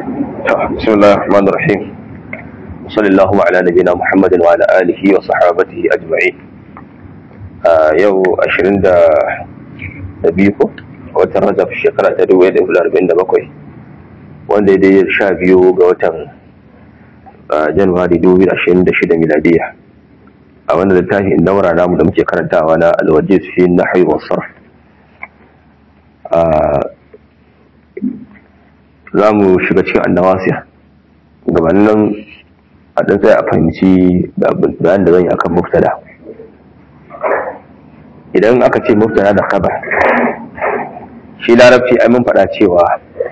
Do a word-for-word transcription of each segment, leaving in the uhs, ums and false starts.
بسم الله الرحمن الرحيم وصلى الله على نبينا محمد وعلى آله وصحابته أجمعين. يو عشرين دا بيكو watan Rajab shekara ta dubu ɗaya da arba'in da bakwai wanda ya sha biyu ga watan Januwari dubu biyu da ashirin da shida miladiya. A wannan littafin daura namu da muke karantawa na Al-Wajiz fi Nahwi wa Sarf, za mu shiga cikin annawasiya. Gabanin nan a ɗan tsaye a fahimci bayan da zan yi akan muftada. Idan aka ce muftada da khabar, shi larabci ai mun faɗa cewa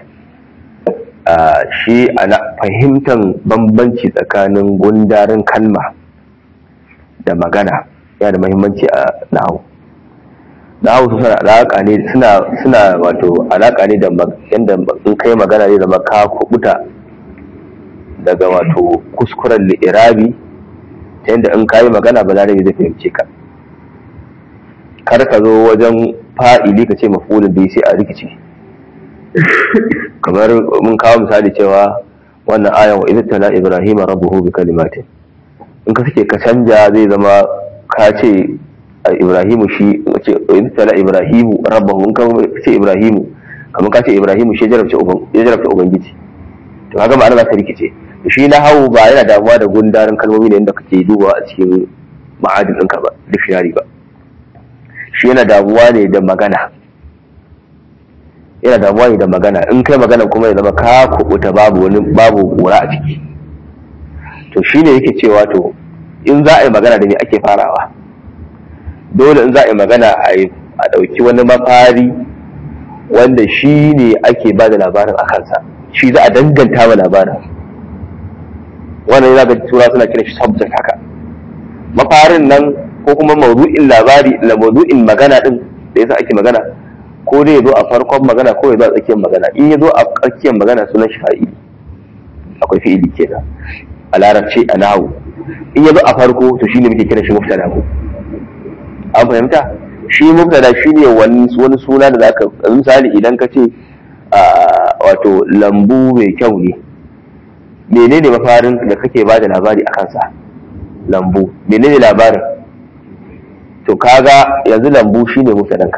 shi ana fahimtar bambanci tsakanin gundarin kalma da magana yana da muhimmanci a nahawu. Nahawu suna alaƙa ne suna suna wato alaƙa ne da yanda in kai magana ne zama ka kubuta daga wato kuskuren li'irabi ta yanda in kayi magana ba larabi zai fahimce ka. Kar ka zo wajen fa'ili ka ce maf'ulun bihi sai a rikice. Kamar mun kawo misali cewa wannan ayan wa idh tala ibrahima rabbuhu bi kalimatin, in ka sake ka canja zai zama ka ce ibrahimu shi ce idh tala ibrahimu rabbuhu, in ka ce ibrahimu kamar ka ce ibrahimu shi jarabta uban ya jarabta ubangiji, to kaga ma'ana za ta rikice. Shi na hawu ba yana damuwa da gundarin kalmomi ne inda kake dubawa a cikin ma'adin ɗinka ba, dictionary ba. Shi yana damuwa ne da magana, yana damuwa ne da magana. In kai magana kuma ya zama ka kubuta babu wani babu gora a ciki. To shi ne yake cewa to in za a yi magana da me ake farawa? Dole in za a yi magana a ɗauki wani mafari wanda shi ne ake ba da labarin a kansa, shi za a danganta wa labarin. Wannan yana ga tura suna kira shi subject haka. Mafarin nan ko kuma mawdu'in labari la mawdu'in magana din da yasa ake magana, ko dai yazo a farkon magana ko yazo a tsakiyar magana. In yazo a tsakiyar magana sunan shi fa'ili, akwai fi'ili kenan a larabci a nahwu. In yazo a farko to shine muke kira shi mubtada ko an fahimta. Shi mubtada shine wani wani suna da zaka, misali idan ka ce wato lambu mai kyau ne, menene mafarin da kake bada labari akan sa? Lambu. Menene labarin? To kaga yanzu lambu shine mubtadanka,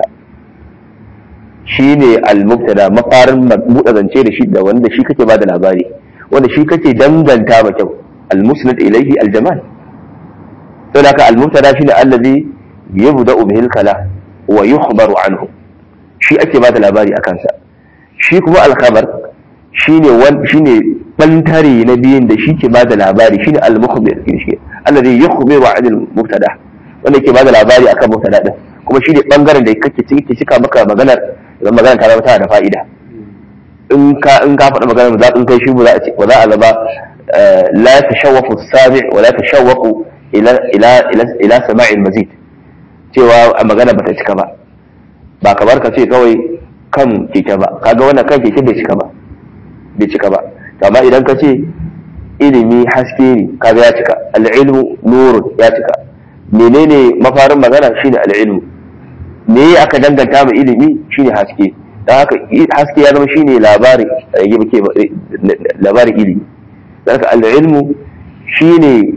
shine al-mubtada, mafarin buɗe zance da shi da wanda shi kake bada labari, wanda shi kake danganta ba kyau, al-musnad ilayhi al-jamal. to da ka al-mubtada shine allazi yabda'u bihi al-kalam wa yukhbaru anhu, shi ake bada labari akan sa. Shi kuma al-khabar shine wan shine bantare na biyin da shi ke bada labari, shine al-mukhbir, shi allazi yukhbiru 'an al-mubtada, wanda ke bada labari akan mubtada din, kuma shi ne bangaren da kake cike cika maka maganar, idan maganar ta zama tana da fa'ida. In ka in ka faɗa maganar za in kai shi ba za a ce ba za a zaba la tashawwafu as-sami' wa la tashawwaqu ila ila ila ila sama'il mazid, cewa a magana bata cika ba. Ba kamar ka ce kawai kan keke ba, kaga wannan kan keke bai cika ba bai cika ba. Amma idan ka ce ilimi haske ne, kaga ya cika. Al-ilmu nurun, ya cika. Menene mafarin magana? Shine al-ilmu. Me aka danganta ma ilimi? Shine haske. Dan haka haske ya zama shine labarin yake labarin ilimi. Dan haka al-ilmu shine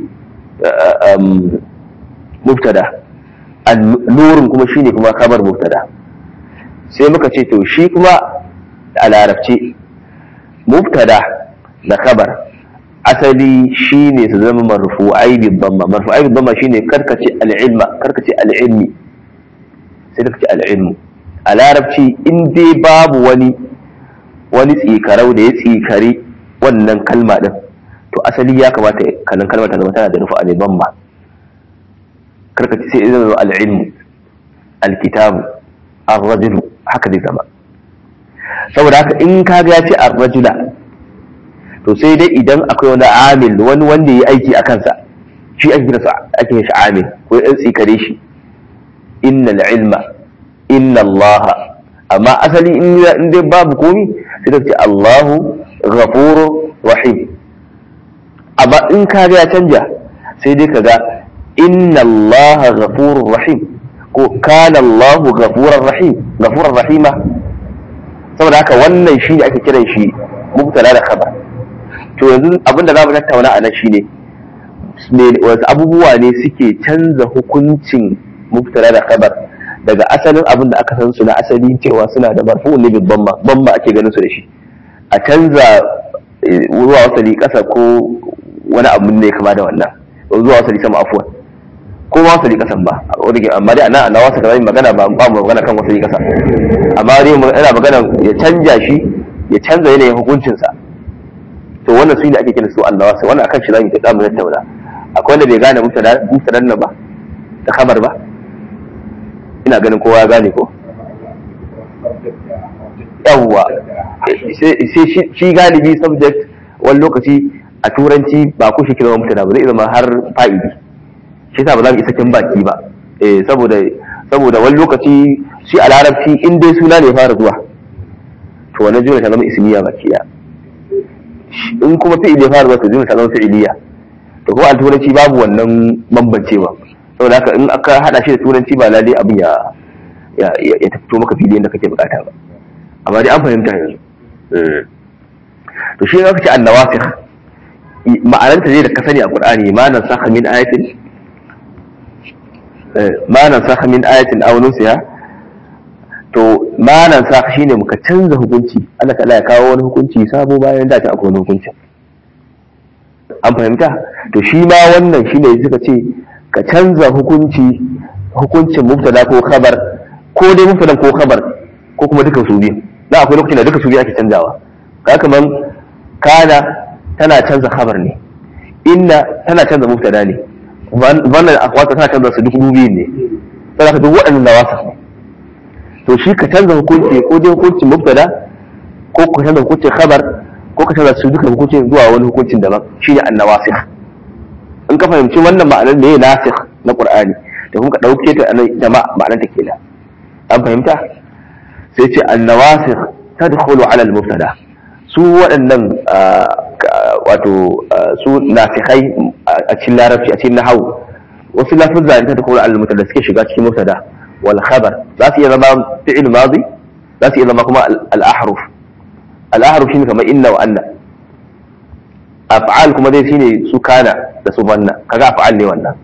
mubtada, an-nurun kuma shine kuma khabar mubtada. Sai muka ce to shi kuma a larabci mubtada da khabar asali shine su zama marfu'ai bi dhamma. Marfu'ai bi dhamma shine karkace al-ilma, karkace al-ilmi, sai karkace al-ilmu. A larabci in dai babu wani wani tsikarau da ya tsikari wannan kalma din, to asali ya kamata kalan kalmar ta zama tana da rufu'a bi dhamma. Karkace sai zama al-ilmu, al-kitabu, ar-rajulu, haka zai zama. Saboda haka in kaga ya ce ar-rajula, to sai dai idan akwai wani amil, wani wanda ya aiki a kansa, shi ake kira ake shi amil ko yan tsikare shi. Innal ilma, inna allaha. Amma asali in dai babu komi sai ka ce Allahu ghafurur rahim. Amma in ka ga ya canja sai dai kaga inna allaha ghafurur rahim ko kana Allahu ghafurur rahim, ghafurur rahima. Saboda haka wannan shi ne ake kiran shi mubtada da khabar. to yanzu abinda za mu tattauna a nan shine wasu abubuwa ne suke canza hukuncin mubtada da khabar daga asalin abin da aka san su na asali cewa suna da marfu'un ne bil damma damma ake ganin su da shi a canza zuwa wasali kasa ko wani abu ne kama da wannan zuwa wasali sama afwan ko ma wasali kasan ba amma dai ana ana wasa kamar magana ba ba mu magana kan wasali kasa amma dai ina magana ya canja shi ya canza yanayin hukuncin sa to wannan su ne ake kiran su annawasi wannan akan shi zamu ta damu tattauna akwai wanda bai gane mubtada mubtadan nan ba da khabar ba ina ganin kowa ya gane ko yawwa sai shi galibi subject wani lokaci a turanci ba ku shi kira mubtada ba zai zama har fa'idi shi yasa ba za mu isa kin baki ba eh saboda saboda wani lokaci shi a larabci in dai suna ne fara zuwa to wannan jumla ta zama ismiya baki ya in kuma fi'il ya fara zuwa to jumla ta zama fi'iliya to kuma a turanci babu wannan bambancewa saboda haka in aka hada shi da turanci ba lalle abin ya ya ya fito maka fili da kake bukata ba amma dai an fahimta yanzu to shi aka ce annawasikh ma'anarta ne da ka sani a Qur'ani ma nan sakha min ayatin ma nan sakha min ayatin aw nusiha to ma nan sakha shine muka canza hukunci Allah ta'ala ya kawo wani hukunci sabo bayan da ta akwai wani hukunci an fahimta to shi ma wannan shine suka ce ka canza hukunci hukuncin mubtada ko khabar ko dai mubtada ko khabar ko kuma duka su biyu da akwai lokacin da duka su biyu ake canzawa kaga kaman kana tana canza khabar ne inna tana canza mubtada ne wannan akwata tana canza su duk biyu ne sai ka duk waɗannan nawasif ne to shi ka canza hukunci ko dai hukuncin mubtada ko ka canza hukuncin khabar ko ka canza su duka hukuncin zuwa wani hukuncin daban shine annawasikh in ka fahimci wannan ma'anar ne nasikh na Qur'ani da kuma ka dauke ta a jama'a ma'anar ta kenan an fahimta sai ce annawasikh tadkhulu ala al-mubtada su waɗannan wato su nasikhai a cikin larabci a cikin nahwu wasu lafuzza ne tadkhulu ala al-mubtada suke shiga cikin mubtada wal khabar za su iya zama fi'il madi za su iya zama kuma al-ahruf al-ahruf shine kamar inna wa anna af'al kuma dai shine su kana da su banna kaga af'al ne wannan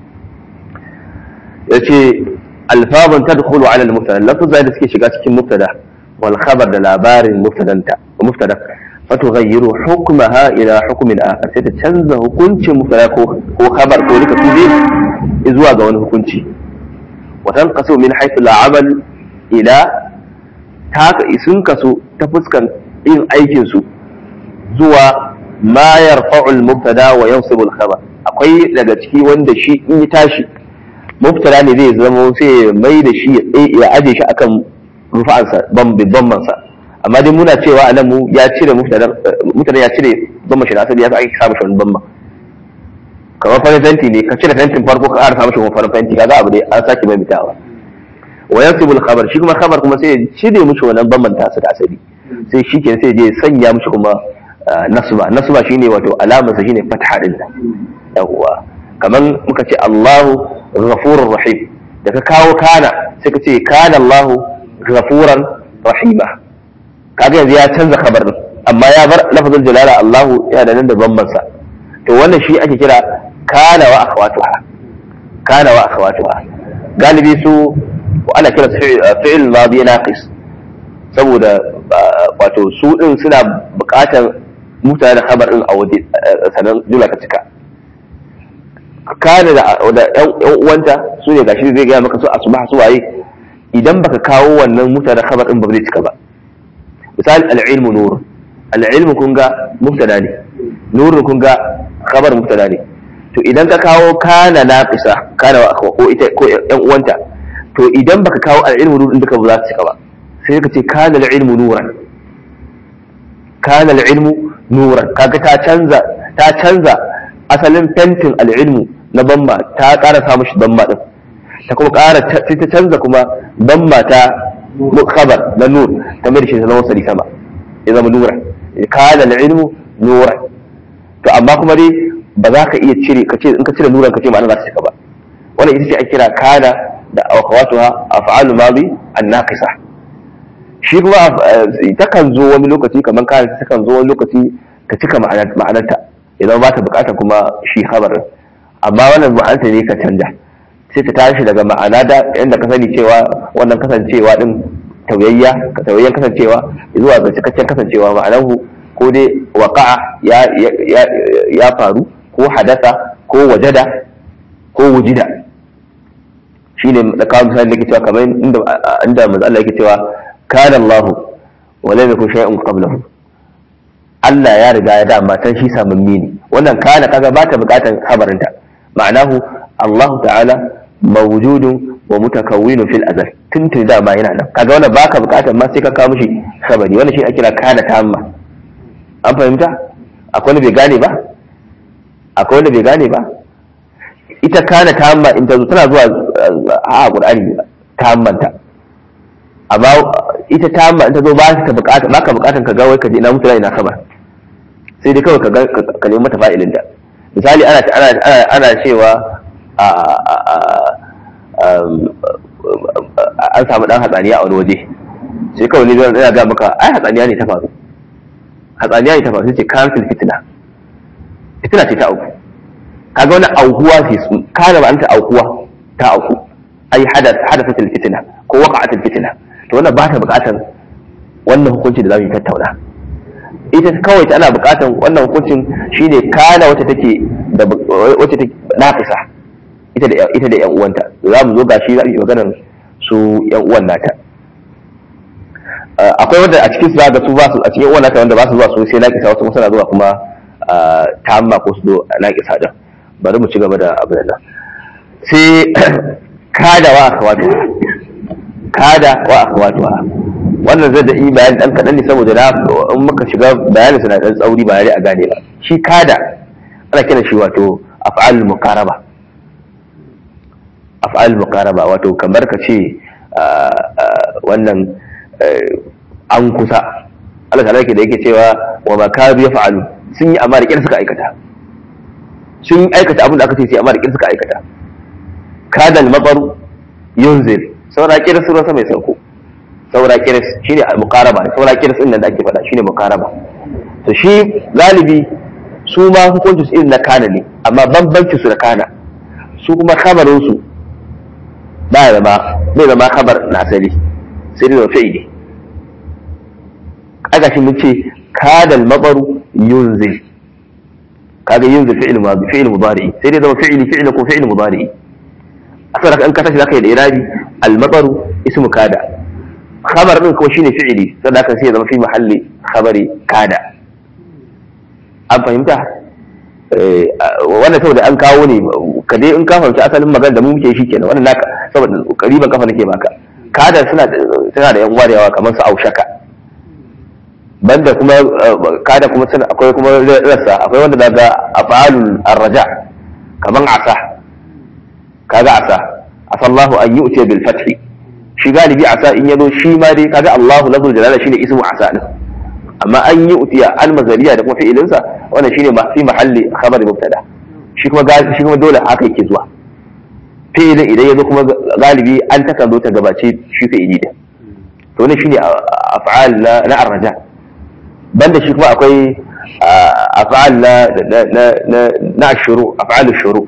yace alfazun tadkhulu ala al-mubtada lafazai da suke shiga cikin mubtada wal khabar da labarin mubtadanta mubtada fatughayyiru hukmaha ila hukmin akhar sai ta canza hukuncin mubtada ko ko khabar ko duka su biyu zuwa ga wani hukunci wa tanqasu min haythu al-amal ila ta isun kaso ta fuskan yin aikin su zuwa ma yarfa'u al-mubtada wa yansibu al-khabar akwai daga ciki wanda shi in ya tashi mubtada ne zai zama sai mai da shi ya aje shi akan rufa'ansa ban bibban sa amma dai muna cewa anan mu ya cire mubtada mubtada ya cire ban shi da asali ya sa ake samu shi ban kamar farin fenti ne ka cire fentin farko ka ƙara samu shi farin fenti kaga abu ne an sake mai mitawa wa yansibu al-khabar shi kuma khabar kuma sai ya cire mishi wannan bambanta su da asali sai shi ke sai je sanya mishi kuma nasba nasba shine wato alamarsa shine fatha din nan yawa kaman muka ce Allahu ghafurur rahim da ka kawo kana sai ka ce kana Allahu ghafuran rahima kaga yanzu ya canza khabar din amma ya bar lafazul jalala Allahu yana da nan da bamban sa to wannan shi ake kira kana wa akhawatuha kana wa akhawatuha galibi su ana kira fi'il madi naqis saboda wato su din suna buƙatar mutane da khabar din a waje sanan jumla ka cika kana da yan uwanta su ne gashi zai ga maka su asbaha su waye idan baka kawo wannan mutane da khabar din ba zai cika ba misali al-ilmu nur al-ilmu kun ga mubtada ne nur kun ga khabar mubtada ne to idan ka kawo kana naqisa kana ko ita ko yan uwanta to idan baka kawo al-ilmu nur din duka ba za su cika ba sai ka ce kana al-ilmu nuran kana al-ilmu nuran kaga ta canza ta canza asalin fentin al-ilmu na bamma ta ƙara sa mishi bamma din ta kuma ƙara sai ta canza kuma bamma ta khabar na nur ta mai shi zama wasali sama ya zama nuran kana al-ilmu nuran to amma kuma dai ba za ka iya cire ka ce in ka cire nuran ka ce ma'ana za ta cika ba wannan ita ce ake kira kana da akhawatuha af'alu madi an-naqisa shi kuma takan zo wani lokaci kamar kana takan zo wani lokaci ta cika ma'anarta idan ba ta bukata kuma shi khabarin, amma wannan ma'anarta ne ka canja sai ta tashi daga ma'ana da inda ka sani cewa wannan kasancewa din tauyayya tauyayyan kasancewa zuwa ga cikakken kasancewa ma'anahu ko dai waqa'a ya ya ya faru ko hadasa ko wajada ko wujida. shine da kawo misali da yake cewa kamar inda inda manzo Allah yake cewa kana Allah wa lam yakun shay'un qablahu, Allah ya riga ya dama tan shi samammi ne. wannan kana kaga ba ta bukatan khabarinta, ma'anahu Allah ta'ala mawjudun wa mutakawwinun fil azal, tuntun dama yana nan. kaga wannan baka bukatan ma sai ka kawo mishi khabari. wannan shi ake kira kana tamma. an fahimta? akwai wanda bai gane ba akwai wanda bai gane ba ita kana tamma in ta zo tana zuwa a Qur'ani tammanta, amma ita tamma in ta zo ba ka bukata ba ka bukatan ka ga wai ka je ina mutu ina khabar, sai dai kawai ka ga ka nemi mata fa'ilin da. misali ana ana ana cewa a an samu dan hatsaniya a wani waje, sai kawai ne zan ga maka ai hatsaniya ne ta faru hatsaniya ne ta faru sai ce cancel fitna fitna ce ta auku. kaga wani aukuwa ce su kana ba anta aukuwa ta auku ai hadath hadathat al-fitna ko waqa'at al-fitna, to wannan ba ta bukatar wannan hukunci da zamu tattauna. ita kawai tana bukatar wannan hukuncin shine kana wacce take da wacce take nafisa ita da ita da yan uwanta. za mu zo gashi za mu yi maganar su yan uwan nata. akwai wanda a cikin su za ga su ba su a cikin uwan nata wanda ba su zuwa su sai naqisa, wasu suna zuwa kuma tamma ko su do naqisa din. bari mu ci gaba da abin nan. sai kada wa akhawatu kada wa akhawatu wannan zai da yi bayani dan kadan ne saboda na in muka shiga bayanin sa na dan tsauri ba a gane ba. shi kada ana kiran shi wato af'al muqaraba af'al muqaraba wato kamar ka ce wannan an kusa. Allah ta'ala yake da yake cewa wa ma kadu yaf'alu, sun yi amma da kin suka aikata sun aikata abin da aka ce sai amma da kin suka aikata. kada al-mabaru yunzil, saura kiris ruwa mai sauko. saura kiris shine al-muqaraba, saura kiris din nan da ake faɗa shine muqaraba. to shi galibi su ma hukuncin su irin na kana ne, amma bambancin su da kana su kuma khabarin su ba da ma bai da ma khabar na asali sai da fi'ili. kaga shi mun ce kada al-mabaru yunzil, kaga yunzil fi'il madi fi'il mudari sai dai zama fi'ili fi'il ko fi'il mudari. asara an ka tashi zaka yi da irabi al-mataru ismu kada, khabar din ko shine fi'ili sai da sai ya zama fi mahalli khabari kada. an fahimta? eh wannan saboda an kawo ne ka dai in ka fahimci asalin magana da mu muke shi kenan. wannan naka saboda kariban kafa nake baka. kada suna suna da yan uwa da yawa kamar su aushaka, banda kuma kada kuma suna akwai kuma rassa, akwai wanda daga af'alul arraja kaman asa. kaga asa asallahu an yu'ti bil fath, shi galibi asa in yazo shi ma dai kaga Allahu lafzul jalala shine ismu asa din, amma an yu'ti al mazariya da kuma fi'ilin sa wannan shine fi mahalli khabar mubtada. shi kuma shi kuma dole haka yake zuwa fi'ilin idan yazo kuma galibi an takan zo ta gabace shi fi'ili din. to wannan shine af'al na arraja. banda shi kuma akwai af'al na na na shuru af'al shuru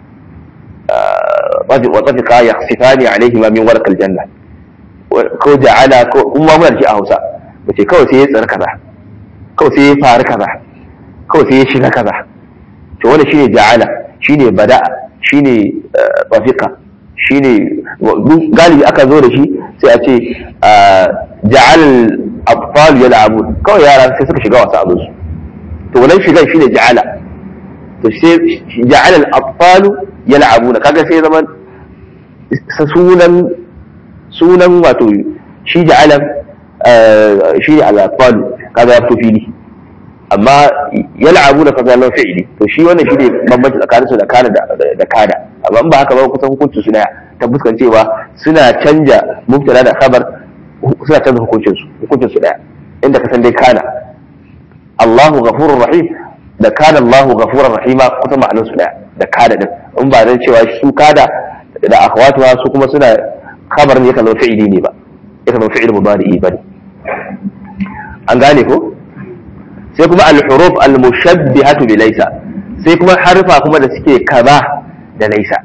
وطفقا يخصفان عليهما من ورق الجنة ko ja'ala ko kuma mun ji a Hausa bace kawai sai ya tsara kaza kawai sai ya fara kaza kawai sai ya shiga kaza. to wannan shine ja'ala shine bada'a shine tafiqa shine galibi aka zo da shi sai a ce ja'al al-atfal yal'abun, kawai yara sai suka shiga wasa abin su. to wannan shigan shine ja'ala. to sai ja'ala al-atfal yal'abuna, kaga sai zaman sunan sunan wato shi ja'ala shi al-atfal kaga ya fito fili, amma yal'abuna kaga nan fi'ili. to shi wannan shi ne bambanci tsakanin su da kana da kada. amma in ba haka ba kusan hukuncin su daya, tabbuskan cewa suna canja mubtada da khabar, suna canza hukuncin su hukuncin su daya. inda ka san dai kana Allahu ghafurur rahim da kana Allahu ghafurur rahima kusan ma'anar su daya da kada din. in ba zan cewa su kada da akhwatuha su kuma suna khabar ne kan fi'ili ne ba, ita ba fi'il mudari bane. an gane ko? sai kuma al-huruf al-mushabbihatu bi laysa sai kuma harfa kuma da suke kama da laysa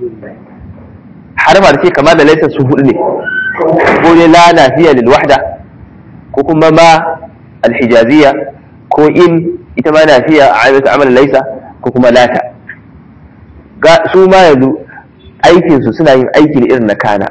harfa da suke kama da laysa su hudu ne ko ne la nafiya lil wahda ko kuma ma al-hijaziyya ko in ita ma nafiya a amal laysa ko kuma lata ga su ma yanzu aikin su suna yin aiki ne irin na kana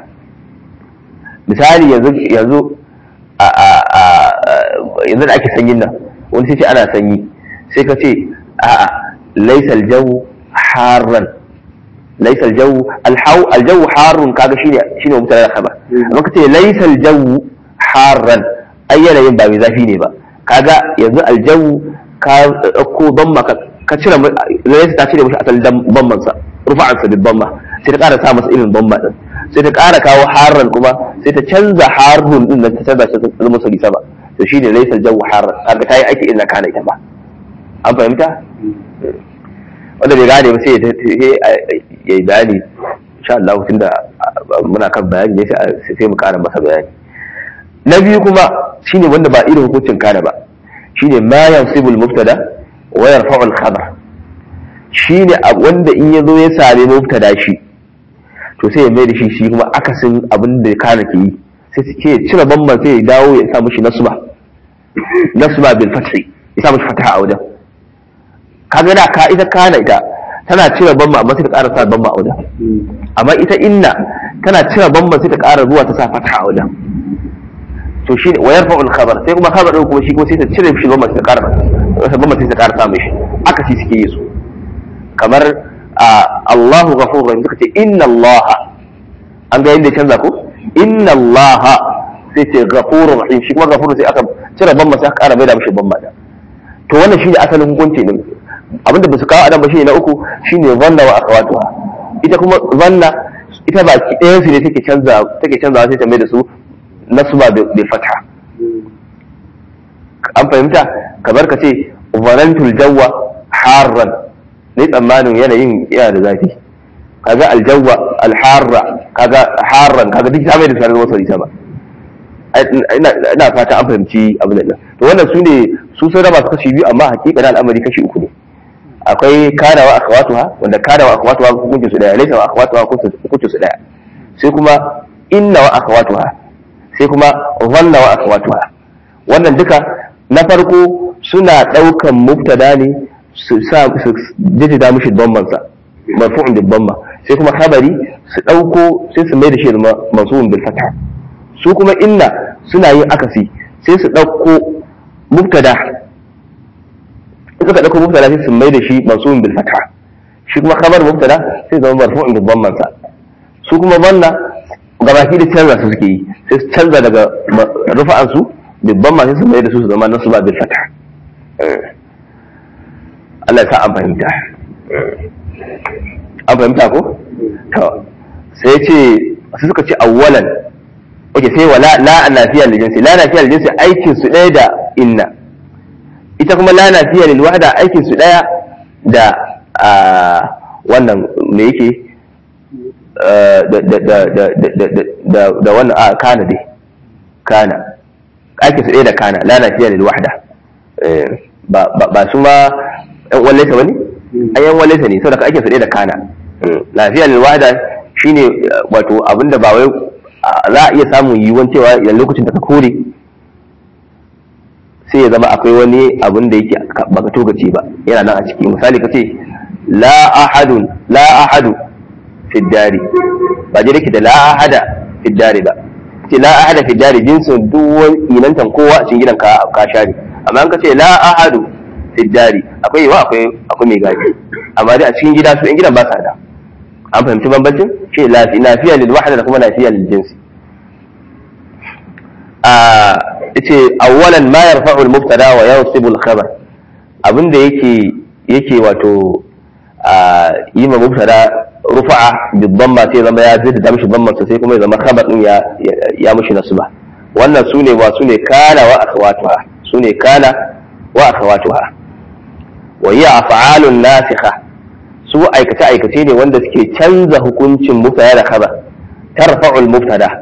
misali yanzu yanzu a a yanzu da ake sanyin nan wani sai ce ana sanyi sai ka ce a laysa al-jawu harran laysa al-jawu al-haw al-jawu harrun kaga shine shine mubtada da khabar amma ka ce laysa al-jawu harran ai yanayin ba mai zafi ne ba kaga yanzu al-jawu ka dauko damma ka cire laysa ta cire mishi asalin damman sa rufa'an sa bil damma sai ta ƙara sa masa irin damma din sai ta ƙara kawo harran kuma sai ta canza harrun din nan ta canza shi ta zama sali sama to shine laysa al-jawu harran kaga tayi aiki irin kana ita ba an fahimta wanda bai gane ba sai ya yi bayani insha Allah tunda muna kan bayani ne sai mu ƙara masa bayani na biyu kuma shine wanda ba irin hukuncin kana ba shine ma yansibul mubtada wa yarfa'u al-khabar shine wanda in yazo ya same mubtada shi to sai ya mai da shi shi kuma akasin abin da kana ke yi sai ya cire bamban sai ya dawo ya sa mishi nasba nasba bil fathi ya sa mishi fataha a wajen kaga da ka ita kana ita tana cire bamban amma sai ta ƙara sa bamban a wajen amma ita inna tana cire bamban sai ta ƙara zuwa ta sa fataha a wajen to shi wa yarfa'ul khabar sai kuma khabar din kuma shi ko sai ta cire shi bamban sai ta ƙara bamban sai ta ƙara sa mishi aka ci suke yi su kamar Allahu ghafurur rahim suka ce inna Allah an ga yadda canza ko inna Allah sai ce ghafurur rahim shi kuma ghafurur sai aka cire bamban sai aka ƙara mai da mishi bamban da to wannan shi ne asalin hukunci din abinda ba su kawo adam ba shi na uku shine zanna wa akhawatuha ita kuma zanna ita baki ɗayan su ne take canza take canzawa sai ta mai da su nasba bil fatha an fahimta kamar ka ce zanantul jawwa harran ne tsammanin yanayin yana da zafi kaga aljawwa alharra kaga harran kaga duk ta mai da sanar wasu ita ba ina fata an fahimci abin da to wannan su ne su sun raba su kashi biyu amma hakika na al'amari kashi uku ne akwai kana wa akhawatuha wanda kana wa akhawatuha hukuncin su daya laysa wa akhawatuha hukuncin su daya sai kuma inna wa akhawatuha sai kuma dhanna wa akhawatuha wannan duka na farko suna daukan mubtada ne su sa su jidda mishi dhamman sa marfu'un bil dhamma sai kuma khabari su dauko sai su mai da shi mansubun bil fatha su kuma inna suna yin akasi sai su dauko mubtada suka dauko mubtada sai su mai da shi mansubun bil fatha shi kuma khabar mubtada sai zama marfu'un bil dhamma sa su kuma dhanna gabaki da canza su suke yi sai su canza daga rufa'an su bil dhamma sai su mai da su su zama nasba bil fatha Allah ya sa an fahimta an fahimta ko to sai ce su suka ce awwalan oke sai wala la nafiya lil jinsi la nafiya lil jinsi aikin su daya da inna ita kuma la nafiya lil wahda aikin su daya da wannan me yake da da da da da da wannan a kana dai kana aikin su daya da kana la nafiya lil wahda ba ba su ma ɗan wallaita wani ayyan wallaita ne saboda aikin su daya da kana lafiya lil wahda shine wato abinda ba wai za a iya samun yiwuwan cewa idan lokacin da ka kore sai ya zama akwai wani abin da yake baka togace ba yana nan a ciki misali ka ce la ahadun la ahadu fi dari ba dai yake da la ahada fi dari ba ce la ahada fi dari jinsin duwan inantan kowa a cikin gidan ka ka share amma an ka ce la ahadu fi dari akwai yawa akwai akwai mai gaji amma dai a cikin gida su in gidan ba sa da an fahimci bambancin shi lafiya lil wahda da kuma lafiya lil jinsi a yace awwalan ma yarfa'u al mubtada wa yansibu al khabar abinda yake yake wato a yi ma mubtada rufa'a bi dhamma sai zama ya zai da mishi dhamma sai kuma ya zama khabar din ya ya mishi nasba wannan sune wa sune kana wa akhawatuha sune kana wa akhawatuha wa hiya af'alun nasikha su aikace-aikace ne wanda suke canza hukuncin mubtada da khabar tarfa'ul mubtada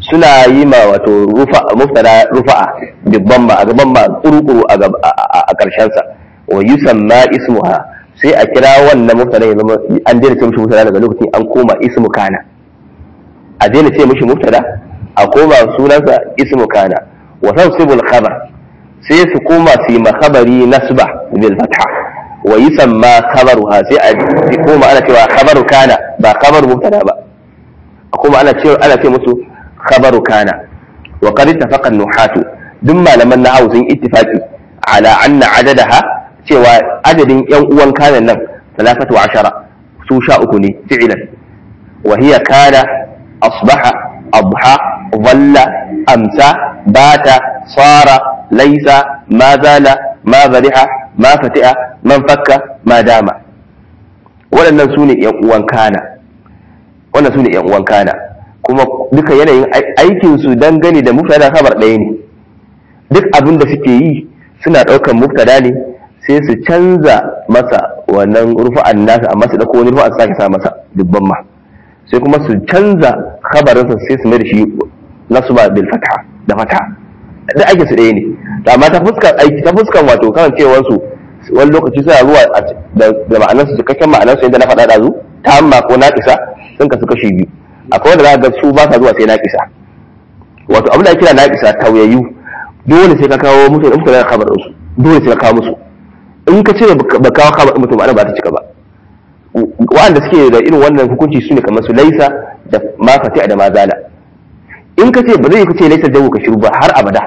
suna yi ma wato rufa mubtada rufa'a dubban ma a gaban ma kurukuru a a karshen sa wa yusamma ismuha sai a kira wannan mubtada ya zama an daina ce mishi mubtada daga lokacin an koma ismu kana a daina ce mishi mubtada a koma sunansa ismu kana wa tansibul khabar sai su koma su yi makhabari nasba bil fatha wa yusamma khabaruha sai a koma ana cewa khabaru kana ba khabaru mubtada ba kuma ana ce ana ce musu khabaru kana wa qad ittafaqa an-nuhatu duk malaman nahwu sun ittifaqi ala anna adadaha cewa adadin yan uwan kana nan talafatu ashara su sha uku ne fi'lan wa hiya kana asbaha adha dhalla amsa bata sara laysa ma zala ma bariha ma fati'a man fakka ma dama waɗannan su ne yan uwan kana wannan su ne ‘yan uwan kana kuma duka yanayin aikinsu dangane da mubtada khabar ɗaya ne duk abin da suke yi suna ɗaukan mubtada ne sai su canza masa wannan rufa'an nasa amma su ɗauko wani rufa'an sake sa masa dubban ma sai kuma su canza khabarinsa sai su mai da shi nasba bil fatha da fatha duk aikin su ɗaya ne amma ta fuskar aiki ta fuskar wato kasancewar su wani lokaci suna zuwa da ma'anarsu cikakken ma'anarsu yadda na faɗa ɗazu ta amma ko naƙisa sun kasu kashi biyu akwai wanda za ga su ba sa zuwa sai naƙisa wato abin da ake kira naƙisa tauyayyu dole sai ka kawo musu da mutane da kabarin su dole sai ka kawo musu in ka ce ba kawo kabarin mutum ana ba ta cika ba wa'anda suke da irin wannan hukunci su ne kamar su laisa da ma fati'a da ma zala in ka ce ba zai ka ce laisa jawu ka shiru ba har abada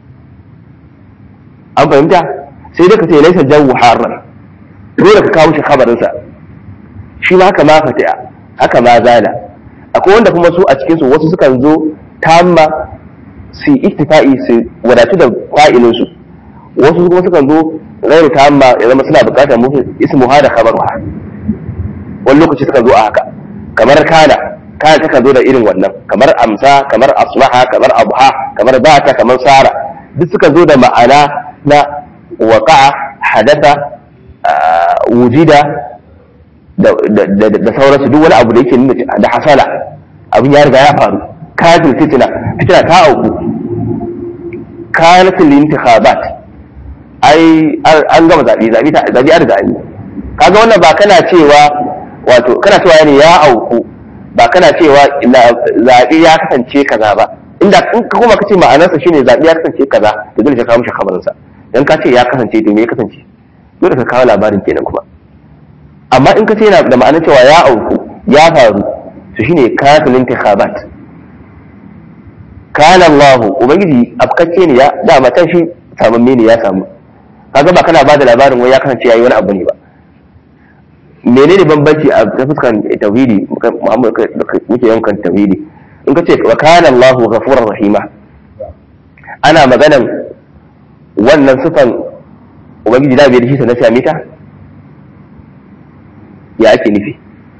an fahimta sai dai ka ce laisa jawu harran dole ka kawo shi kabarinsa shi ma haka ma fati'a haka ma zala akwai wanda kuma su a cikin su wasu sukan zo tamma su iktifa'i su wadatu da fa'ilin su wasu kuma sukan zo gairu tamma ya zama suna bukatar mu ismu hada khabaruha wani lokaci sukan zo a haka kamar kana kana takan zo da irin wannan kamar amsa kamar asbaha kamar abha kamar bata kamar sara duk sukan zo da ma'ana na waqa'a hadatha wujida da sauransu duk wani abu da yake nuna da hasala abin ya riga ya faru kafin fitina fitina ta auku kanatul intikhabat ai an gama zabi zabi ta zabi an riga an yi kaga wannan ba kana cewa wato kana cewa ne ya auku ba kana cewa zabi ya kasance kaza ba inda in ka kuma kace ma'anarsa shine zabi ya kasance kaza to dole ka kawo mishi khabarin sa dan ka ce ya kasance to me ya kasance dole ka kawo labarin kenan kuma amma in ka ce yana da ma'anar cewa ya auku ya faru to shine kafin intikhabat kana Allah ubangiji afkacce ne ya da matan shi samamme ne ya samu kaga ba kana bada labarin wai ya kasance yayi wani abu ne ba menene bambanci a fuskan tauhidi Muhammad muke yankan tauhidi in ka ce wa kana Allah ghafurur rahima ana maganan wannan sifan ubangiji da bai da shi sanan same ta ya ake nufi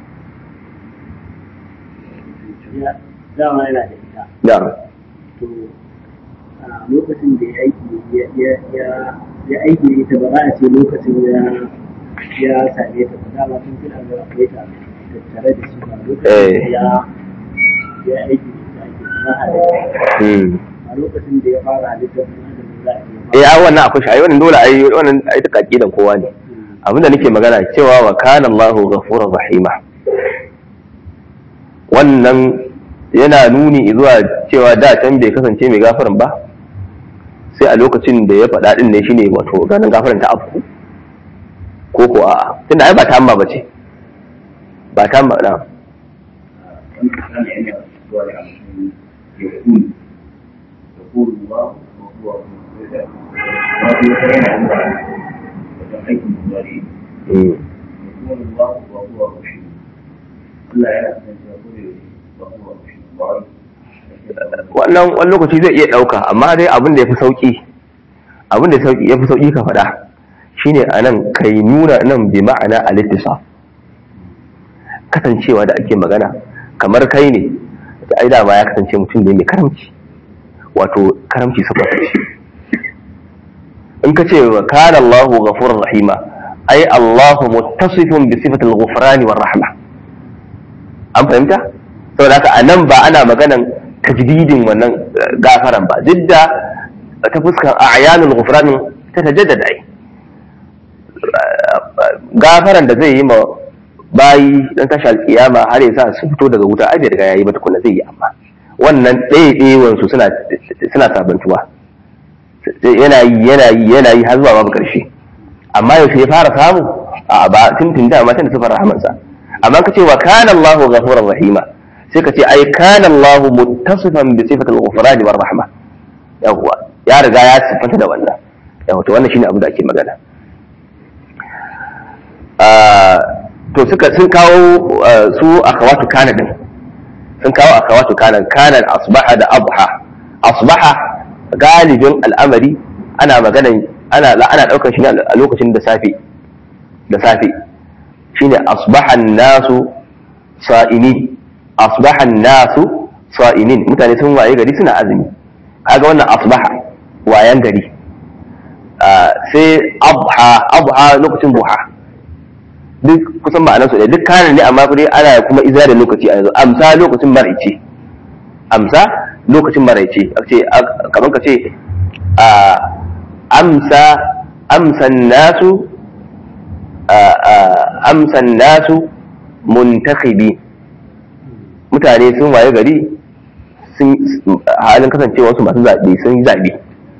dama yana da ita da to a lokacin da ya aiki ya aiki da ita ba za a ce lokacin ya ya same ta ba dama tun kina da akwai ta tattare da shi ba lokacin da ya ya aiki da ita ake na halitta a lokacin da ya fara halitta da za a eh a wannan akwai shi ai wannan dole ai wannan ai ta kakidan kowa ne abinda nake magana cewa wa kana Allahu ghafurur rahima wannan yana nuni zuwa cewa da can bai kasance mai gafarin ba sai a lokacin da ya faɗa din ne shine wato ganin gafarin ta afku ko ko a tunda ai ba ta amma bace ba ta amma da wannan wani lokaci zai iya ɗauka amma dai abin da ya fi sauƙi abin da ya fi sauƙi ka faɗa shine a nan kai nuna nan bi ma'ana al-ittisaf kasancewa da ake magana kamar kai ne da ai dama ya kasance mutum ne mai karamci wato karamci saboda shi in ka ce wa kana Allahu ghafurur rahima ai Allahu muttasifun bi sifatil ghufrani war rahma an fahimta saboda haka anan ba ana maganan tajdidin wannan gafaran ba, duk da ta fuskan a'yanul ghufran ta tajaddada ai gafaran da zai yi ma bayi dan tashi alkiyama har ya sa su fito daga wuta ai bai riga yayi ba tukunna zai yi, amma wannan ɗaiɗaiwan su suna suna sabantuwa, yana yi yana yi yana yi har zuwa babu ƙarshe. Amma yaushe ya fara samu a ba tuntun da matan da sifar rahamansa. Amma kace wa kana Allahu ghafurur rahima, sai kace ai kana Allahu muttasifan bi sifatil ghufran war rahma. Yawwa ya riga ya sifanta da wannan. Yawwa to wannan shine abu da ake magana. To suka sun kawo su akhawatu kana din, sun kawo akhawatu kana kana asbaha da abha. Asbaha galibin al'amari ana magana ana ana daukar shi a lokacin da safe da safe shine asbaha an-nasu sa'ini, asbaha an-nasu sa'inin, mutane sun waye gari suna azumi. Kaga wannan asbaha wayan gari. Sai abha abha lokacin duha, duk kusan ma'anar su duk kana ne, amma kuma ana kuma izra da lokaci a yanzu. Amsa lokacin maraice, amsa lokacin maraice kace kaman kace amsa amsan nasu amsan nasu muntakhibi, mutane sun waye gari sun halin kasancewa su masu zaɓe sun yi zaɓe.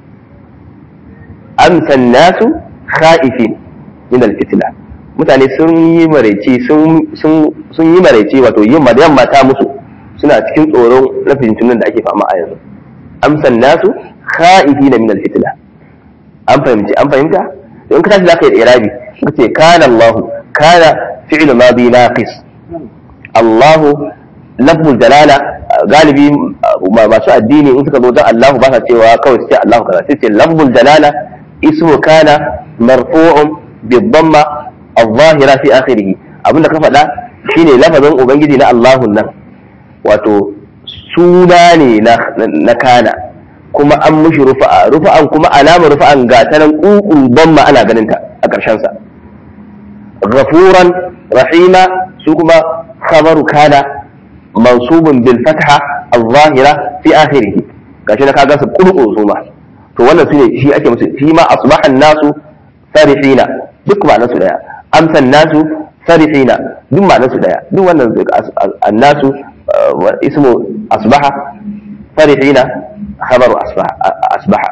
Amsan nasu khaifin min alfitna, mutane sun yi maraice sun yi maraice wato yin yamma ta musu, suna cikin tsoron rafin tunan da ake fama a yanzu. Amsan nasu khaifina min alfitna. An fahimci an fahimta don ka tashi zaka yi irabi kace kana Allahu, kana fi'l madi naqis, Allahu lafzul jalala. Galibi masu addini in suka zo da Allahu ba sa cewa kawai su ce Allahu kaza, sai ce lafzul jalala ismu kana marfu'un bid-dhamma adh-dhahira fi akhirih. Abinda ka faɗa shine lafazin ubangiji na Allahu nan, wato suna ne na kana, kuma an mushi rufa'a, rufa'an kuma alamar rufa'an ga ta nan ƙuƙun ban ma ana ganin ta a ƙarshen sa. Ghafuran rahima su kuma khabaru kana mansubun bil fatha al-zahira fi akhirih, gashi na kaga su ƙurƙu su ma. To wannan sune shi ake musu, shi ma asbahan nasu farihina, duk ma'anar su daya. Amsan nasu farihina, duk ma'anar su daya. Duk wannan annasu ismu asbaha, farihina khabaru asbaha asbaha.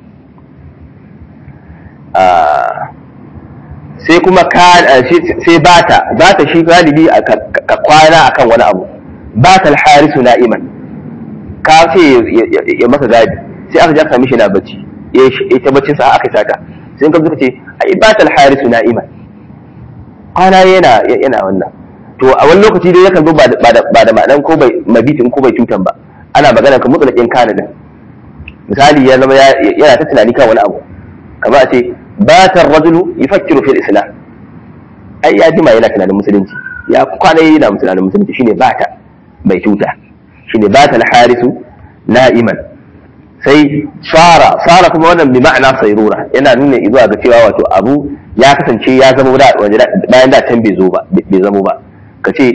Sai kuma sai bata bata shi galibi ka kwana akan wani abu. Bata al-harisu na'iman, ka ce ya maka gadi sai aka ja sami shi na bacci, ya ta baccin sa aka saka, sai ka zuka ce ai bata al-harisu na'iman, kwana yana yana wannan. To a wani lokaci dai yakan zo ba da ma'anan ko bai mabitin ko bai tutan ba, ana magana kan mutsalakin kana din. Misali ya zama yana ta tunani kan wani abu, kamar a ce bata ar-rajulu yafakkiru fil islam, ai ya jima yana tunanin musulunci, ya kwana yana tunanin musulunci, shine bata bai tuta, shine bata al-harisu na'iman. Sai sara sara kuma wannan bi ma'ana sayrura, yana nuna zuwa ga cewa wato abu ya kasance ya zama bayan da can bai zo ba bai zamo ba. Kace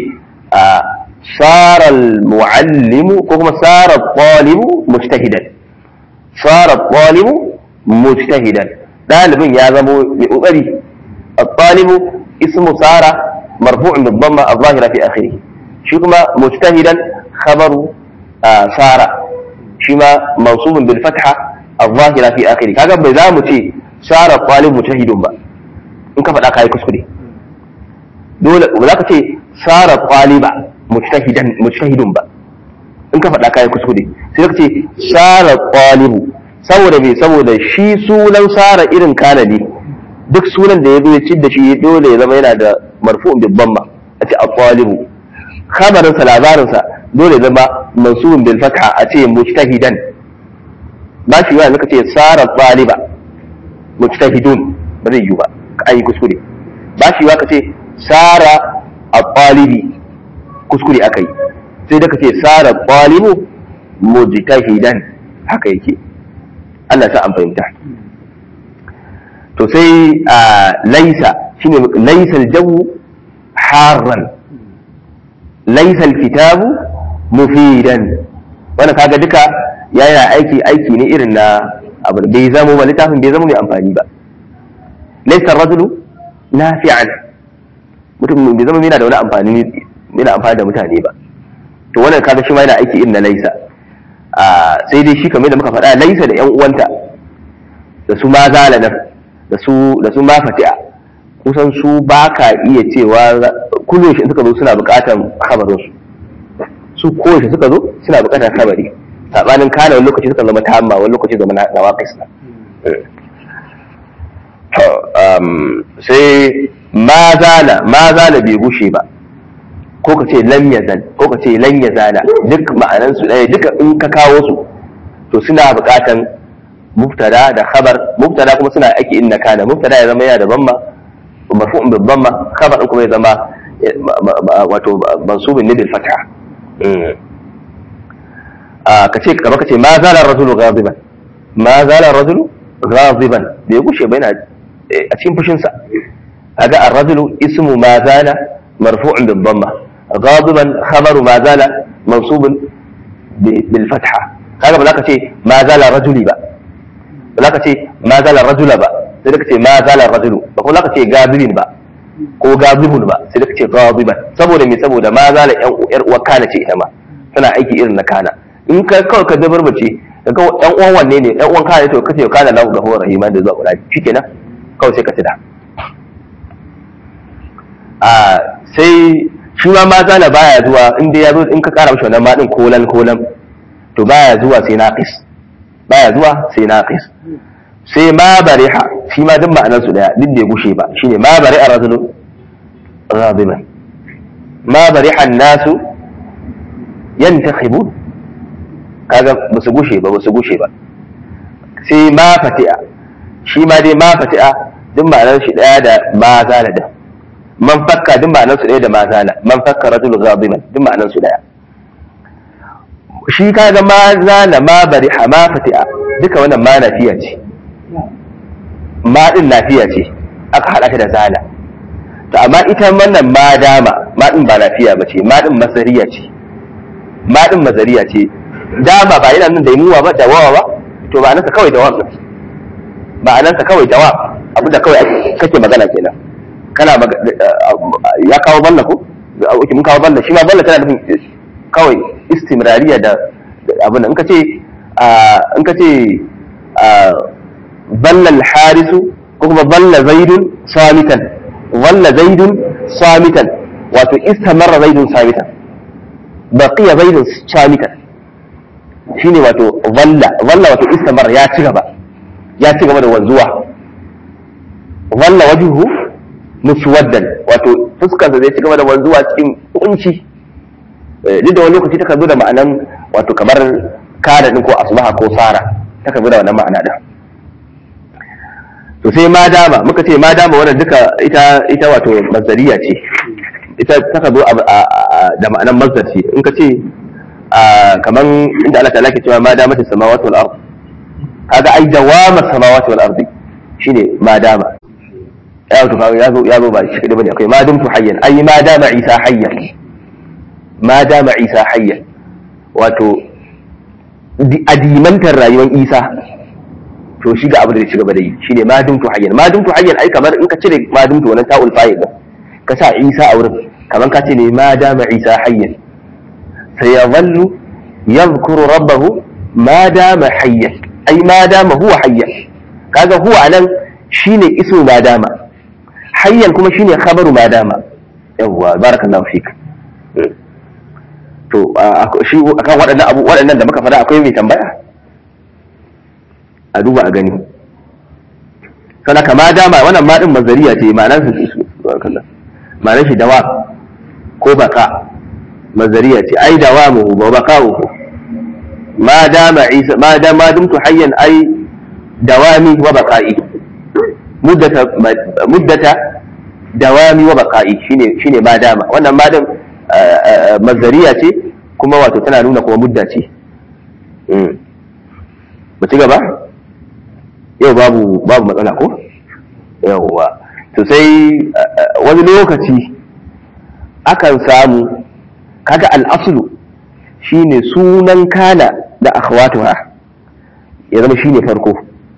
sara al-muallimu ko kuma sara al-talibu mujtahidan, sara al-talibu mujtahidan, dalibin ya zamo mai kokari. al-talibu ismu sara marfu'un bid-dhamma adh-dhahira fi akhirih, shi kuma mujtahidan khabaru sara, shi ma mansubun bil fatha adh-dhahira fi akhirih. Kaga bai za mu ce sara al-talib mujtahidun ba, in ka faɗa kai kuskure. Dole ba za ka ce sara taliba mujtahidan mujtahidun ba, in ka faɗa kai kuskure. Sai ka ce sara talibu, saboda me saboda shi sunan sara irin kana ne, duk sunan da ya zo ya ci da shi dole ya zama yana da marfu'un bil dhamma, a ce at-talibu. Khabarin sa labarin sa dole ya zama mansubun bil fatha, a ce mujtahidan. Ba shi yawa ka ce sara taliba mujtahidun, ba zai yi ba, an yi kuskure. Ba shi yawa ka ce sara at-talibi, kuskure akai. Sai da ka ce sara at-talibu mujtahidan, haka yake. Allah sa an fahimta. To sai laisa shine laisa al-jawu harran, laisa al-kitabu mufidan, wannan kaga duka yana aiki aiki ne irin na abu bai zamo ba littafin bai zamo mai amfani ba laysa ar-rajulu nafi'an mutum bai zama yana da wani amfani yana amfani da mutane ba to wannan kaga shi ma yana aiki irin na laisa a sai dai shi kamar da muka faɗa laisa da ƴan uwanta da su ma zalanan da su da su ma fati'a kusan su ba ka iya cewa kullum shi suka zo suna buƙatar khabarin su su kowace suka zo suna buƙatar khabari sabanin kana wani lokaci suka zama tamma wani lokaci zama na waqis na to um sai ma zala ma zala bai gushe ba ko ka ce lam yazal ko ka ce lan yazala duk ma'anan su ɗaya duka in ka kawo su to suna buƙatan mubtada da khabar mubtada kuma suna aiki inna kana mubtada ya zama yana da dhamma marfu'un bil dhamma khabar din kuma ya zama wato mansubun ne bil fatha a kace kaba kace ma zala ar-rajulu ghadiban ma zala ar-rajulu ghadiban bai gushe ba yana a cikin fushin sa kaga ar-rajulu ismu ma zala marfu'un bil dhamma ghadiban khabaru ma zala mansubun bil fatha kaga ba za ka ce ma zala rajuli ba ba za ka ce ma zala rajula ba sai ka ce ma zala rajulu ba kuma za ka ce gazibin ba ko gazibun ba sai ka ce gaziban saboda me saboda ma zala yar uwa kana ce ita ma tana aiki irin na kana in ka kawai ka dabarbace ka yan uwan wanne ne yan uwan kana to kace kana lahu ghafurur rahim da zuwa Qur'ani shikenan kawai sai ka tida a sai shi ma ma zala baya zuwa in dai ya zo in ka kara mishi wannan ma din kolan kolan to baya zuwa sai naqis baya zuwa sai naqis sai ma bariha shi ma duk ma'anar su daya duk da gushe ba shine ma bari'a rajulu ghadiban ma bariha an-nasu yantakhibun kaga ba su gushe ba ba su gushe ba sai ma fati'a shi ma dai ma fati'a duk ma'anar shi daya da ma zala da man fakka duk ma'anar su daya da ma zala man fakka rajulu ghadiban duk ma'anar su daya shi kaga ma zala ma bariha ma fati'a duka wannan ma nafiya ce ma din lafiya ce aka hada ta da zala to amma ita wannan ma dama ma din ba lafiya bace ma din masariya ce ma din mazariya ce dama ba yana nan da yimuwa ba da wawa ba to ba nan sa kawai dawam din ba nan sa kawai dawam abinda kawai kake magana kenan kana ya kawo balla ko mun kawo balla shi ma balla tana nufin kawai istimrariya da abin in ka ce in ka ce balla al-harisu ko kuma balla zaidun samitan balla zaidun samitan wato istamarra zaidun samitan baqiya zaidun samitan shine wato balla balla wato istamarra ya ci gaba ya ci gaba da wanzuwa balla wajhu muswaddan wato fuskar sa zai ci gaba da wanzuwa cikin kunci duk da wani lokaci ta zo da ma'anan wato kamar kada din ko asbaha ko sara ta zo da wannan ma'ana din to sai ma dama muka ce ma dama wannan duka ita ita wato mazdariya ce ita ta zo da ma'anan mazdar ce in ka ce kaman inda Allah ta'ala ke cewa ma dama ta samawati wal ard kaga ai dawama samawati wal ard shine ma dama ya to kaga yazo yazo ba shi kadai bane akwai ma dumtu hayyan ai ma dama isa hayyan ma dama isa hayyan wato adimantar rayuwar isa to shi ga abu da ya ci gaba da yi shine ma dumtu hayyan ma dumtu hayyan ai kamar in ka cire ma dumtu wannan ta'ul fa'il din ka sa isa a wurin kamar ka ce ne ma dama isa hayyan sayadhallu yadhkuru rabbahu ma dama hayyan ai ma dama huwa hayyan kaga huwa anan shine ismu ma dama hayyan kuma shine khabaru ma dama yawwa barakallahu fik to shi akan waɗannan abu waɗannan da muka faɗa akwai mai tambaya a duba a gani sana kama dama wannan ma din mazariya ce ma'anar su ma'anar shi dawa ko baka mazariya ce ai dawamu wa baqa'uhu ma dama isa ma dama dumtu hayyan ai dawami wa baqa'i muddata muddata dawami wa baqa'i shine shine ma dama wannan ma din mazariya ce kuma wato tana nuna kuma mudda ce mu ci gaba yau babu babu matsala ko yawwa to sai wani lokaci akan samu kaga al'aslu shine sunan kana da akhwatuha ya zama shine farko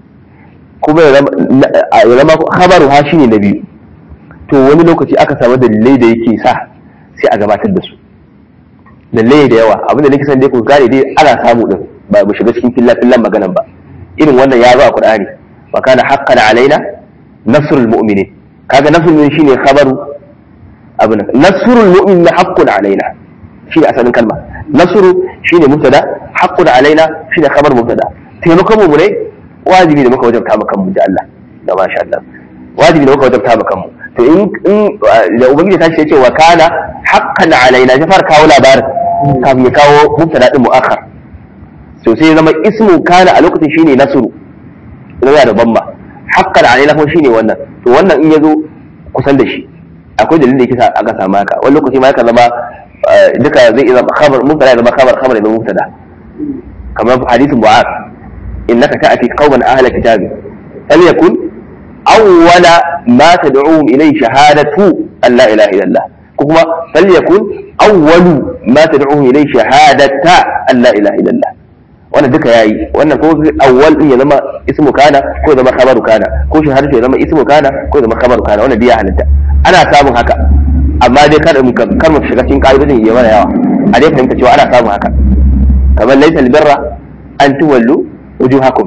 kuma ya zama khabaruha shine na biyu to wani lokaci aka samu dalilai da yake sa sai a gabatar da su dalilai da yawa abinda nake san dai ku gane dai ana samu din ba mu shiga cikin fillan fillan maganan ba irin wannan ya zo a Qur'ani wa kana haqqan alaina nasrul mu'minin kaga nasrul mu'minin shine khabaru abin nasrul mu'minin haqqun alaina shine asalin kalma nasru shine mubtada haqqun alaina shine khabar mubtada taimakon mu ne wajibi da muka wajabta maka mu da Allah da masha Allah wajibi da muka wajabta maka mu to in da ubangiji ta ce wa kana haqqan alaina ya fara kawo labarin kafin ya kawo mubtada din mu'akhar to sai zama ismu kana a lokacin shine nasru yana da bamma haqqan alaina kuma shine wannan to wannan in yazo kusan da shi akwai dalilin da yake sa aka samu haka wani lokaci ma yakan zama duka zai zama khabar mubtada ya zama khabar khabar da mubtada kamar hadithin mu'az innaka ta'ti qauman ahla kitabi falyakun awwala ma tad'uhum ilayhi shahadatu an la ilaha illallah kuma falyakun awwalu ma tad'uhum ilayhi shahadata an la ilaha illallah wannan duka yayi wannan ko awwal din ya zama ismu kana ko ya zama khabaru kana ko shahadatu ya zama ismu kana ko ya zama khabaru kana wannan biya halitta ana samun haka amma dai kada mu kar mu shiga cikin ƙa'idodin yawa yawa a dai fahimta cewa ana samun haka kamar laysa albirra an tuwallu wujuhakum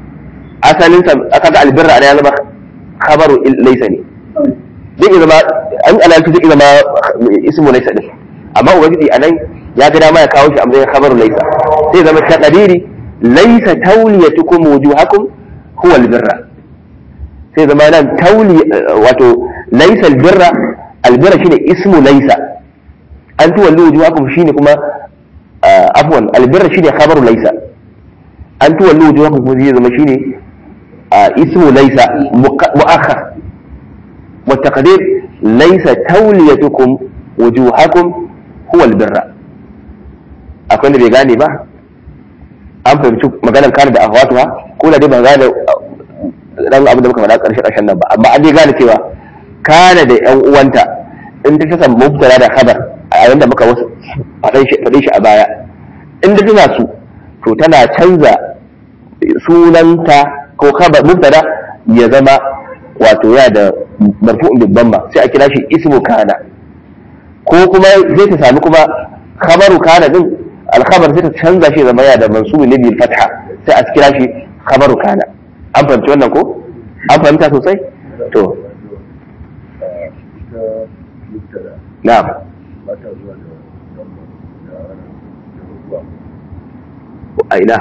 asalin sa aka ga albirra ana zama khabaru laysa ne duk zama an alaltu duk zama ismu laysa din amma ubangiji anan ya ga dama ya kawo shi a matsayin khabaru laysa sai zama taqdiri laysa tawliyatukum wujuhakum huwa albirra sai zama nan tawli wato laysa albirra albirra shine ismu laysa an tuwallu wujuhakum shine kuma afwan albirra shine khabaru laysa an tuwallu wujuhakum kuma zai zama shine ismu laysa muakhar wa taqdir laysa tawliyatukum wujuhakum huwa albirra akwai da bai gane ba an fahimci maganar kana da ahwatuha ko da dai ban gane dan abin da muka faɗa ƙarshe ƙarshen nan ba amma an dai gane cewa kana da ƴan uwanta in ta kasa mubtada da khabar a yayin da muka wasu faɗin shi a baya in da tana su to tana canza sunanta ko khabar mubtada ya zama wato ya da marfu'un bil dhamma sai a kira shi ismu kana ko kuma zai ta sami kuma khabaru kana din al-khabar sai ta canza shi zama ya da mansubun ne bil fatha sai a kira shi khabaru kana an fahimci wannan ko an fahimta sosai to na'am a ina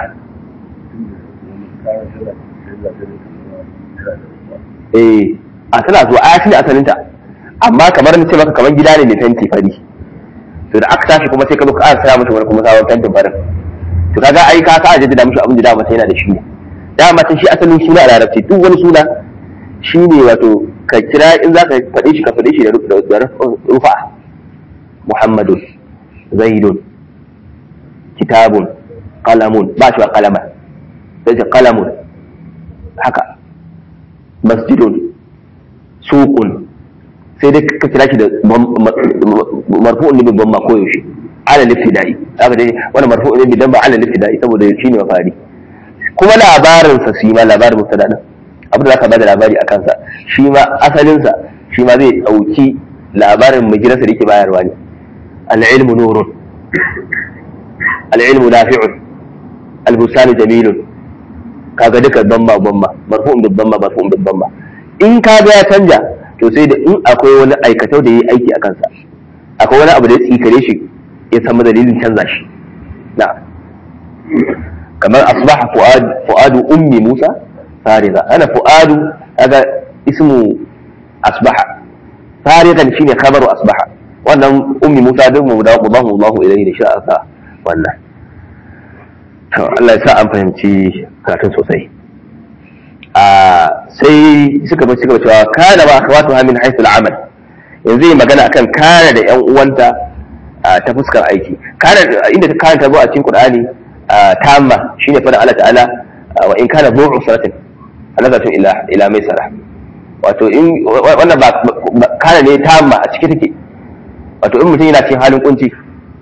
eh a tana zuwa a shi ne asalinta amma kamar na ce maka kamar gida ne mai fenti fari to da aka tashi kuma sai ka zo ka aka saya mushi wani kuma sabon fentin farin to kaga ai ka ka ajaji da mushi abin da dama sai yana da shi ne dama ta shi asalin suna a larabci duk wani suna shi ne wato ka kira in za ka faɗe shi ka faɗe shi da rufa muhammadun zaidun kitabun qalamun ba shi wa qalama sai ce qalamun haka masjidun suqun sai dai ka kira shi da marfu'un ne babban ma koyaushe ala liftidai haka dai wani marfu'un ne dan ba ala liftidai saboda shi ne mafari kuma labarin sa shi ma labarin mubtada din abin da zaka bada labari a kansa shi ma asalin sa shi ma zai dauki labarin majalisar da yake bayarwa ne al-ilmu nurun al-ilmu nafi'un al-busanu jamilun kaga duka damma damma marfu'un bil damma marfu'un bil damma in kaga ya canja to sai da in akwai wani aikatau da yayi aiki a kansa akwai wani abu da ya tsikare shi ya samu dalilin canza shi na'am kamar asbaha fuad fuadu ummi musa fariga ana fuadu kaga ismu asbaha farigan shine khabaru asbaha wannan ummi musa duk mu da Allahu Allahu ilayhi insha Allah wannan to Allah ya sa an fahimci karatun sosai a sai suka bar suka cewa kana ba akhawatuha min haythu al-amal yanzu yi magana akan kana da yan uwanta ta fuskar aiki kana inda ta kana ta zo a cikin Qur'ani tamma shine fa Allah ta'ala wa in kana bu'u saratin alazatun ila ila maisara wato in wannan ba kana ne tamma a cikin take wato in mutum yana cikin halin kunci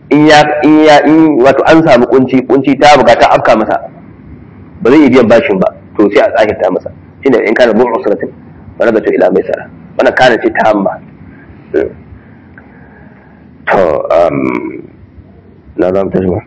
in ya in ya in wato an samu kunci kunci ta bukata afka masa ba zai iya biyan bashin ba to sai a tsahirta masa shine in kana bu'u usratin wa nadatu ila maisara wannan kana ce ta amma to um na zan tajma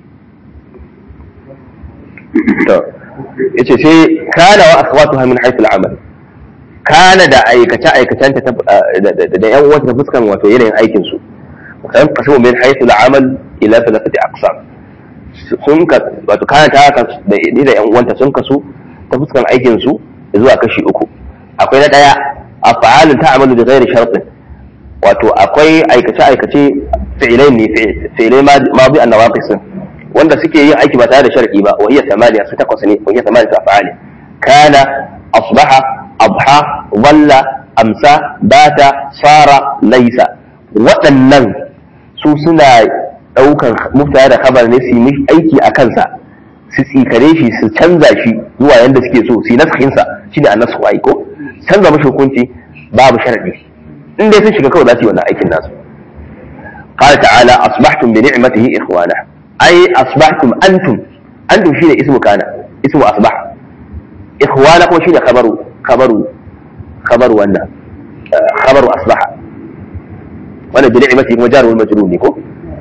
to yace sai kana wa akhwatuha min haythu al-amal kana da aikace aikacen ta da yan uwanta ta fuskan wato yanayin aikin su kan kasu min haythu al-amal ila thalathati aqsam sun ka wato kana ta da da yan uwanta sun kasu ta fuskan aikin su zuwa kashi uku akwai na daya af'alun ta'malu bi ghairi shartin wato akwai aikace aikace fi'ilai ne fi'ilai ma bi an-nawaqis wanda suke yin aiki ba tare da shar'i ba wa hiya thamaniya su takwas ne wa hiya thamaniyatu af'ali kana asbaha abha walla amsa bata sara laysa waɗannan su suna ɗaukar mubtada da khabar ne su yi aiki a kansa su tsikare shi su canza shi zuwa yanda suke so su yi naskin sa shine annasu aiko canza mashi hukunci babu sharadi in dai sun shiga kawai za su yi wannan aikin nasu قال تعالى أصبحتم بنعمته إخوانا أي أصبحتم أنتم أنتم شيء اسمه كان اسمه أصبح إخوانا هو شيء خبروا خبروا خبروا أن خبروا أصبح وأنا بنعمته مجار والمجرور لكم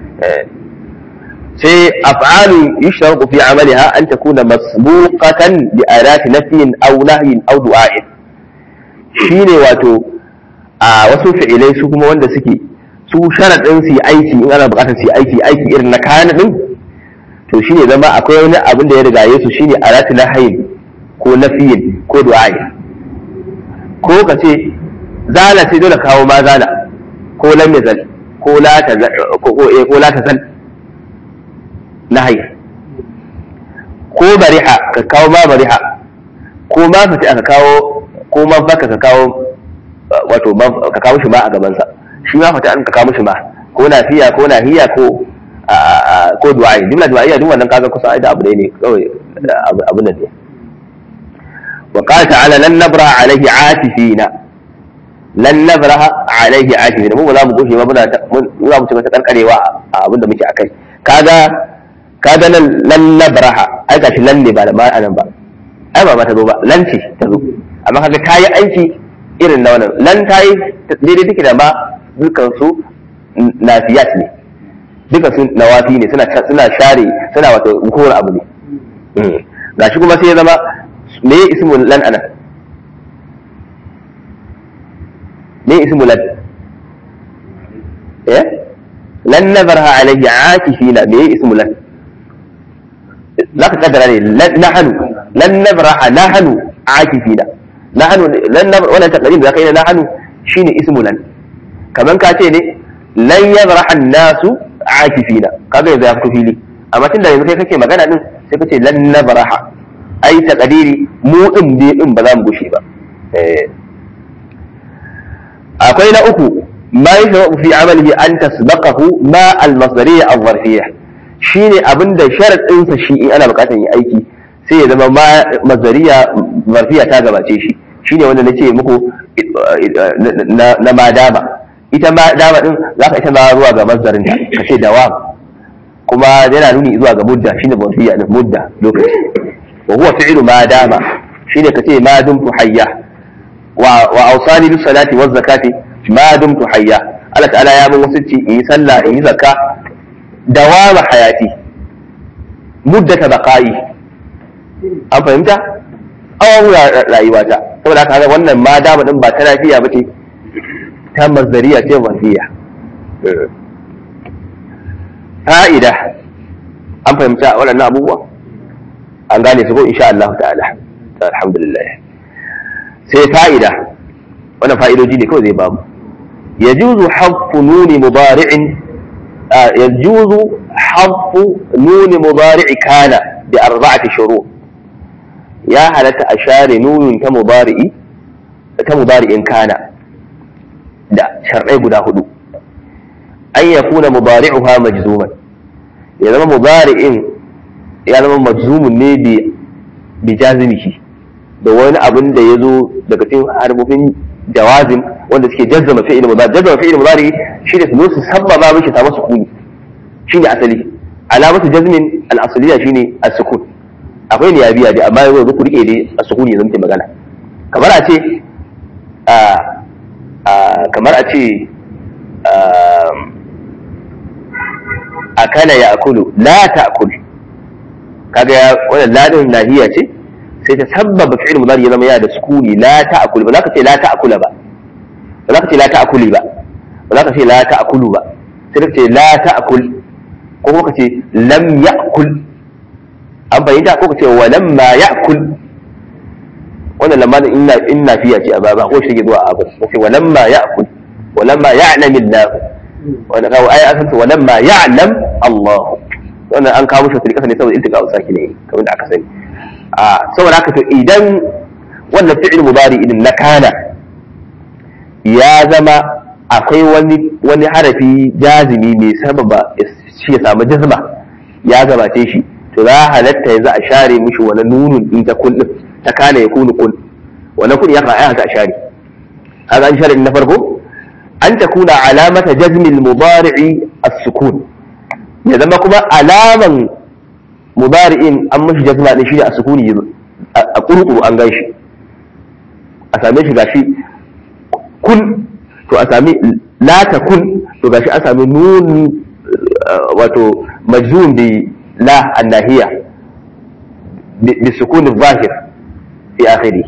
سي أفعال يشترط في عملها أن تكون مسبوقة بآلات نفي أو نهي أو دعاء شيني واتو آه وسوف إليه سكما وند سكي su sharaɗin su yi aiki in ana buƙatar su yi aiki aiki irin na kayan ɗin to shi ne zama akwai wani abin da ya rigaye su shi ne alatu na hayin ko na fiyin ko du'a'i ko ka ce zala sai dole kawo ma zala ko lam yazal ko la ta ko ko la ta zal na hayi ko bariha ka kawo ma bariha ko ma fati aka kawo ko ma baka ka kawo wato ka kawo shi ma a gaban sa shi ma fata an ka kawo mishi ma ko lafiya ko lahiya ko ko du'a'i duk du'a'i duk wannan kaga kusa ai da abu ne kawai abu ne wa qala ta'ala lan nabraha alayhi atifina lan nabraha alayhi atifina mu za mu gushe ba muna za mu ci ta karkarewa a abin da muke akai kaga kaga nan lan nabraha ai ga shi lan ne ba da ma anan ba ai ba ba ta zo ba lan ce ta zo amma kaga tayi aiki irin na wannan lan tayi daidai take da ma dukansu nafiyat ne dukansu nawafi ne suna suna share suna wato bukuwar abu ne gashi kuma sai ya zama me ismu lan ana me ismu lan eh lan nabarha alayhi aakifina me ismu lan zaka kaddara ne nahnu lan nabraha nahnu aakifina nahnu lan nabra wannan taqdim da kai nahnu shine ismu lan kaman ka ce ne lan yabraha an-nasu aakifina kaga yanzu ya fito fili amma tunda yanzu kai kake magana din sai kace lan nabraha ai taqdiri mu din dai din ba za mu gushe ba eh akwai na uku ma yashabu fi amalihi an tasbaqahu ma al-masdariyya al-zarfiyya shine abinda sharadin sa shi in ana bukatar yi aiki sai ya zama ma masdariyya zarfiyya ta gabace shi shine wanda nace muku na madama ita ma dama din zaka ita ma zuwa ga masdarin ta kace dawam kuma yana nuni zuwa ga mudda shine mudda din mudda lokaci wa huwa fi'lu ma dama shine kace ma dumtu hayya wa wa awsani bis salati waz zakati ma dumtu hayya Allah ta'ala ya mun wasicci in yi sallah in yi zakka dawama hayati muddata baqai an fahimta awon rayuwata saboda haka wannan ma dama din ba ta lafiya bace ta mazdariya ce wafiya fa'ida an fahimta waɗannan abubuwa an gane su ko insha Allah ta'ala alhamdulillah sai fa'ida wannan fa'idoji ne kawai zai babu yajuzu hadfu nuni mudari'in yajuzu hadfu nuni mudari'i kana bi arba'ati shuru ya halatta a share nunin ta mudari'i ta mudari'in kana da sharɗai guda hudu an ya kuna mubari'uha majzuman ya zama mubari'in ya zama majzumun ne bi jazimihi da wani abin da ya zo daga cikin harfofin jawazim wanda suke jazzama fi'il mudari jazzama fi'il mudari shi da su zo su sabbaba mishi ta masa kuni shine asali alamatu jazmin al-asliya shine as-sukun akwai niyabiya dai amma yanzu ku rike dai as-sukuni yanzu muke magana kamar a ce a a kamar a ce akala ya akulu la ta'kul kaga ya wannan ladin nahiya ce sai ta sabbaba fi'il mudari ya zama ya da sukuni la ta'kul ba za ka ce la ta'kula ba ba za ka ce la ta'kuli ba ba za ka ce la ta'kulu ba sai ka ce la ta'kul ko kuma ka ce lam ya'kul an bayyana ko ka ce wa lamma ya'kul wannan lamma inna inna fiya ce a baba ko shi ke zuwa a abu ko ce wa lamma ya'kul wa lamma ya'lam Allah wanda kawo ai asan wa lamma ya'lam Allah wannan an kawo shi tilka ne saboda iltika usaki ne kamar da aka sani a saboda haka to idan wannan fi'il mudari idan na kana ya zama akwai wani wani harafi jazimi mai sababa shi ya samu jazma ya gabace shi to za halatta yanzu a share mishi wani nunun din ta kun ta kana ya kunu kun wannan kun ya fa'a ta share kaga an share na farko an takuna alamata jazmil mudari'i as-sukun ya zama kuma alaman mudari'in an mashi jazma din shi da as-sukuni a kurkuru an ganshi a same shi gashi kun to a sami la takun to gashi a sami nun wato majzum bi la annahiya bi sukun al-zahir fi akhirih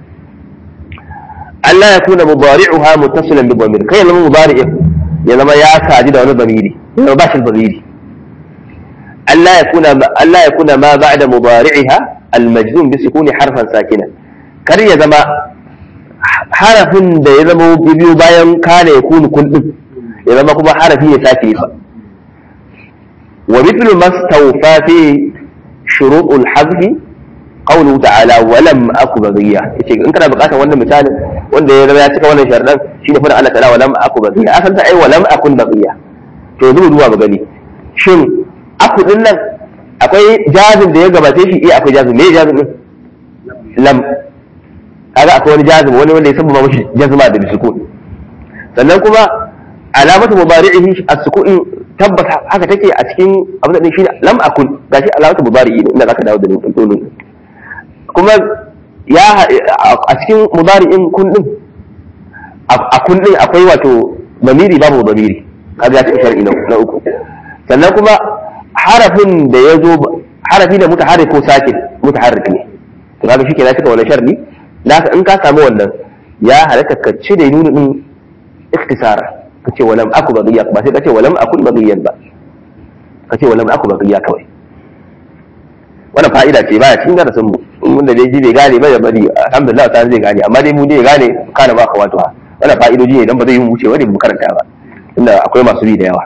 alla yakuna mudari'uha muttasilan bi dhamir kai zama mudari' ya zama ya saji da wani dhamiri ya ba shi dhamiri alla yakuna alla yakuna ma ba'da mudari'iha al-majzum bi sukuni harfan sakinan kar ya zama harafin da ya zama biyu bayan kana ya kunu kun din ya zama kuma harafi ya sake fa wa mithlu mastawfa fi shurut al-hazf qawluhu ta'ala wa lam aku baghiya yace in kana bukatar wannan misalin wanda ya zama ya cika wannan sharadan shine fa Allah ta'ala wa lam aku baghiya akan ta ai wa lam akun baghiya to yanzu duba ba gani shin aku din nan akwai jazim da ya gabace shi eh akwai jazim me jazim din lam kaga akwai wani jazim wani wanda ya sabba mashi jazma da sukun sannan kuma alamatu mudari'ihi as-sukun tabbata haka take a cikin abin da shi lam akun gashi alamatu mudari'i inda zaka dawo da nunun kuma ya a cikin mudari'in kun din a kun din akwai wato damiri babu damiri kaga ya ce shar'i na uku sannan kuma harafin da yazo harafi da mutaharrik ko sakin mutaharrik ne to kaga shi kenan cika wannan shar'i laka in ka samu wannan ya halatta ka ci da nunu din ikhtisara kace walam aku baghiya ba sai kace walam akun baghiyan ba kace walam aku baghiya kawai wannan fa'ida ce baya cikin darasin mu wanda dai ji bai gane ba da bari alhamdulillah ta zai gane amma dai mu dai gane kana ba ka wato wannan fa'idoji ne dan ba zai yi mu wuce wani mu karanta ba inda akwai masu bi da yawa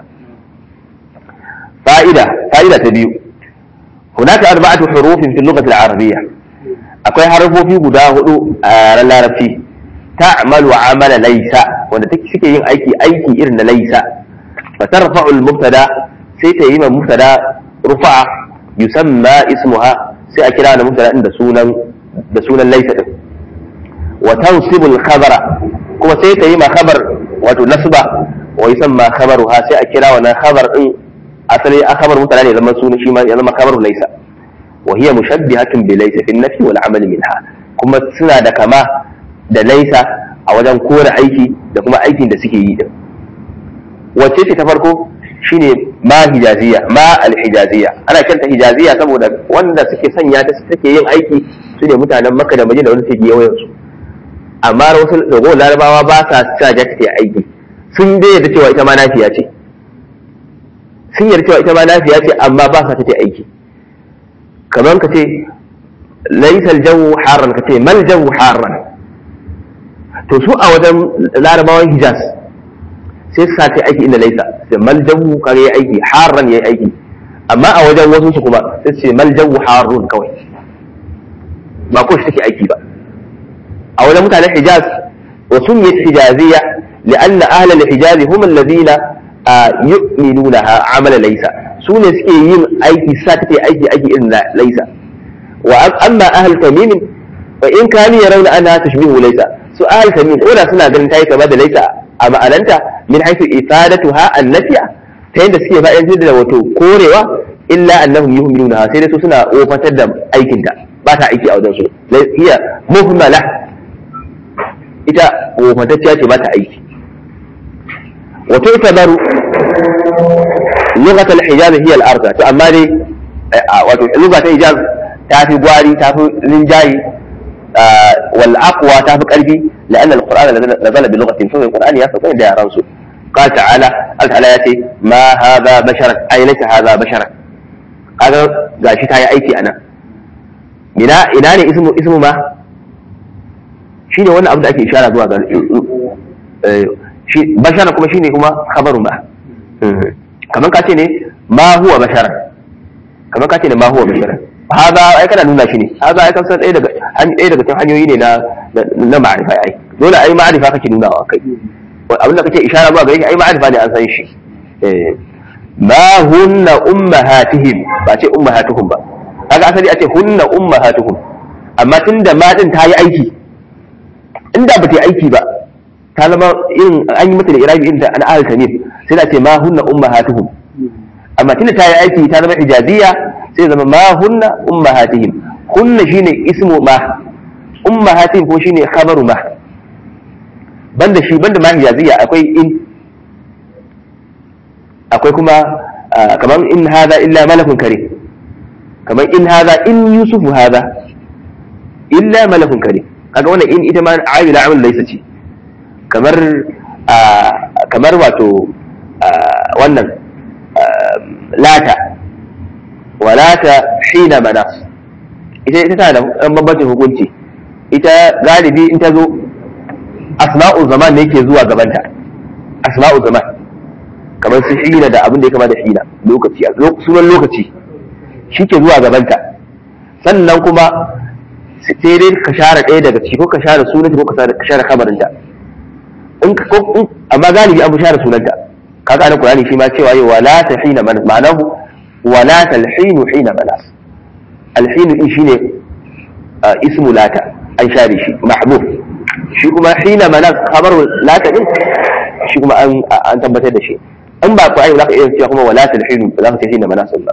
fa'ida fa'ida ta biyu hunaka arba'atu hurufin fi lughati al-arabiyyah akwai harfofi guda hudu a ran larabci ta'malu amala laysa wanda take suke yin aiki aiki irin na laysa fa tarfa'u al-mubtada sai ta yi ma mubtada rufa yusamma ismuha sai a kira da mubtada din da sunan da sunan laysa din wa tansibu al-khabara kuma sai ta yi ma khabar wato nasba wa yusamma khabaruha sai a kira wannan khabar din asali a khabar mubtada ne zaman sunan shi ma ya zama khabaru laysa وهي مشبهة بليس في النفي والعمل منها كما سنة دا كما دا ليس أولا كور أيكي دا كما أيكي دا سكي يدا وتيسي تفرقو شيني ما هجازية ما الحجازية أنا كنت هجازية سبو دا وانا سكي سنيا تسكي ين أيكي سنة متعنا مكة دا مجينة وانا سكي يوينسو أما رسول لغو لاربا وباسا ساجتك أيكي سنجي يدتي وإتا ما نافياتي سنجي يدتي وإتا ما نافياتي أما باسا تتي أيكي كمان كتي ليس الجو حارا كتي ما الجو حارا تسوء وجم العرباوي حجاز sai su sace aiki inda laisa sai maljawu kare ya aiki harran ya aiki amma a wajen wasu su kuma sai ce maljawu harrun kawai ba ko shi take aiki ba a wajen mutanen hijaz wa sunniyat hijaziyya li'anna ahla al-hijaz hum alladhina yu'minunaha amala laysa su ne suke yin aiki sa take aiki aiki irin laysa wa amma ahl tamim fa in kanu yarawna annaha tashbihu laysa su ahl tamim ko da suna ganin tayi kama da laysa a ma'ananta min haythu ifadatuha an-nafiya ta yadda suke fa'idantar da wato korewa illa annahum yuhmiluna sai dai su suna ofatar da aikin ta ba ta aiki a wajen su hiya muhmala ita ofatacciya ce ba ta aiki wato tabaru lughat al-hijaz hiya al-ardh to amma dai wato lughat al-hijaz ta fi gwari ta fi linjayi wal aqwa ta fi karfi la'anna al-qur'an nazala bi lughatin fa al-qur'an ya fa da yaran su قال تعالى قال تعالى ياتي ما هذا بشرا اي ليس هذا بشرا هذا gashi ta yi aiki anan ina ina ne ismu ismu ma shine wannan abu da ake ishara zuwa ga shi bashara kuma shine kuma khabaru ma kaman kace ne ma huwa bashara kaman kace ne ma huwa bashara hada ai kana nuna shi ne hada ai kan san ɗaya daga ɗaya daga cikin hanyoyi ne na na ma'rifa ai dole ai ma'rifa kake nunawa kai abin da kake ishara zuwa gare shi ai ma'arifa ne an san shi ma hunna ummahatihim ba ce ummahatuhum ba kaga asali a ce hunna ummahatuhum amma tunda ma din ta yi aiki inda ba ta yi aiki ba ta zama irin an yi mata da irabi inda an ahal tamim sai da ce ma hunna ummahatuhum amma tunda ta yi aiki ta zama ijaziyya sai zama ma hunna ummahatihim hunna shine ismu ma ummahatihim ko shine khabaru ma banda shi banda ma hijaziya akwai in akwai kuma kamar in hada illa malakun kare kamar in hada in yusufu hada illa malakun kare kaga wannan in ita ma amila amal laysa ce kamar kamar wato wannan lata walata hina manas ita ita tana da bambancin hukunci ita galibi in ta zo asma'u zaman ne yake zuwa gabanta asma'u zaman kamar su hina da abin da ya kama da hina lokaci sunan lokaci shi ke zuwa gabanta sannan kuma sai dai ka share ɗaya daga ciki ko ka share sunanta ko ka share kabarinta in amma galibi an fi share sunanta kaga anan Qur'ani shi ma cewa yi wala ta hina manas ma'anahu wala talhinu hina manas alhinu din shine ismu lata an share shi mahbub shi kuma hina manas khabar lata din shi kuma an an tabbatar da shi in ba ku ai za ka iya cewa kuma wala talhinu za ka ce hina manas Allah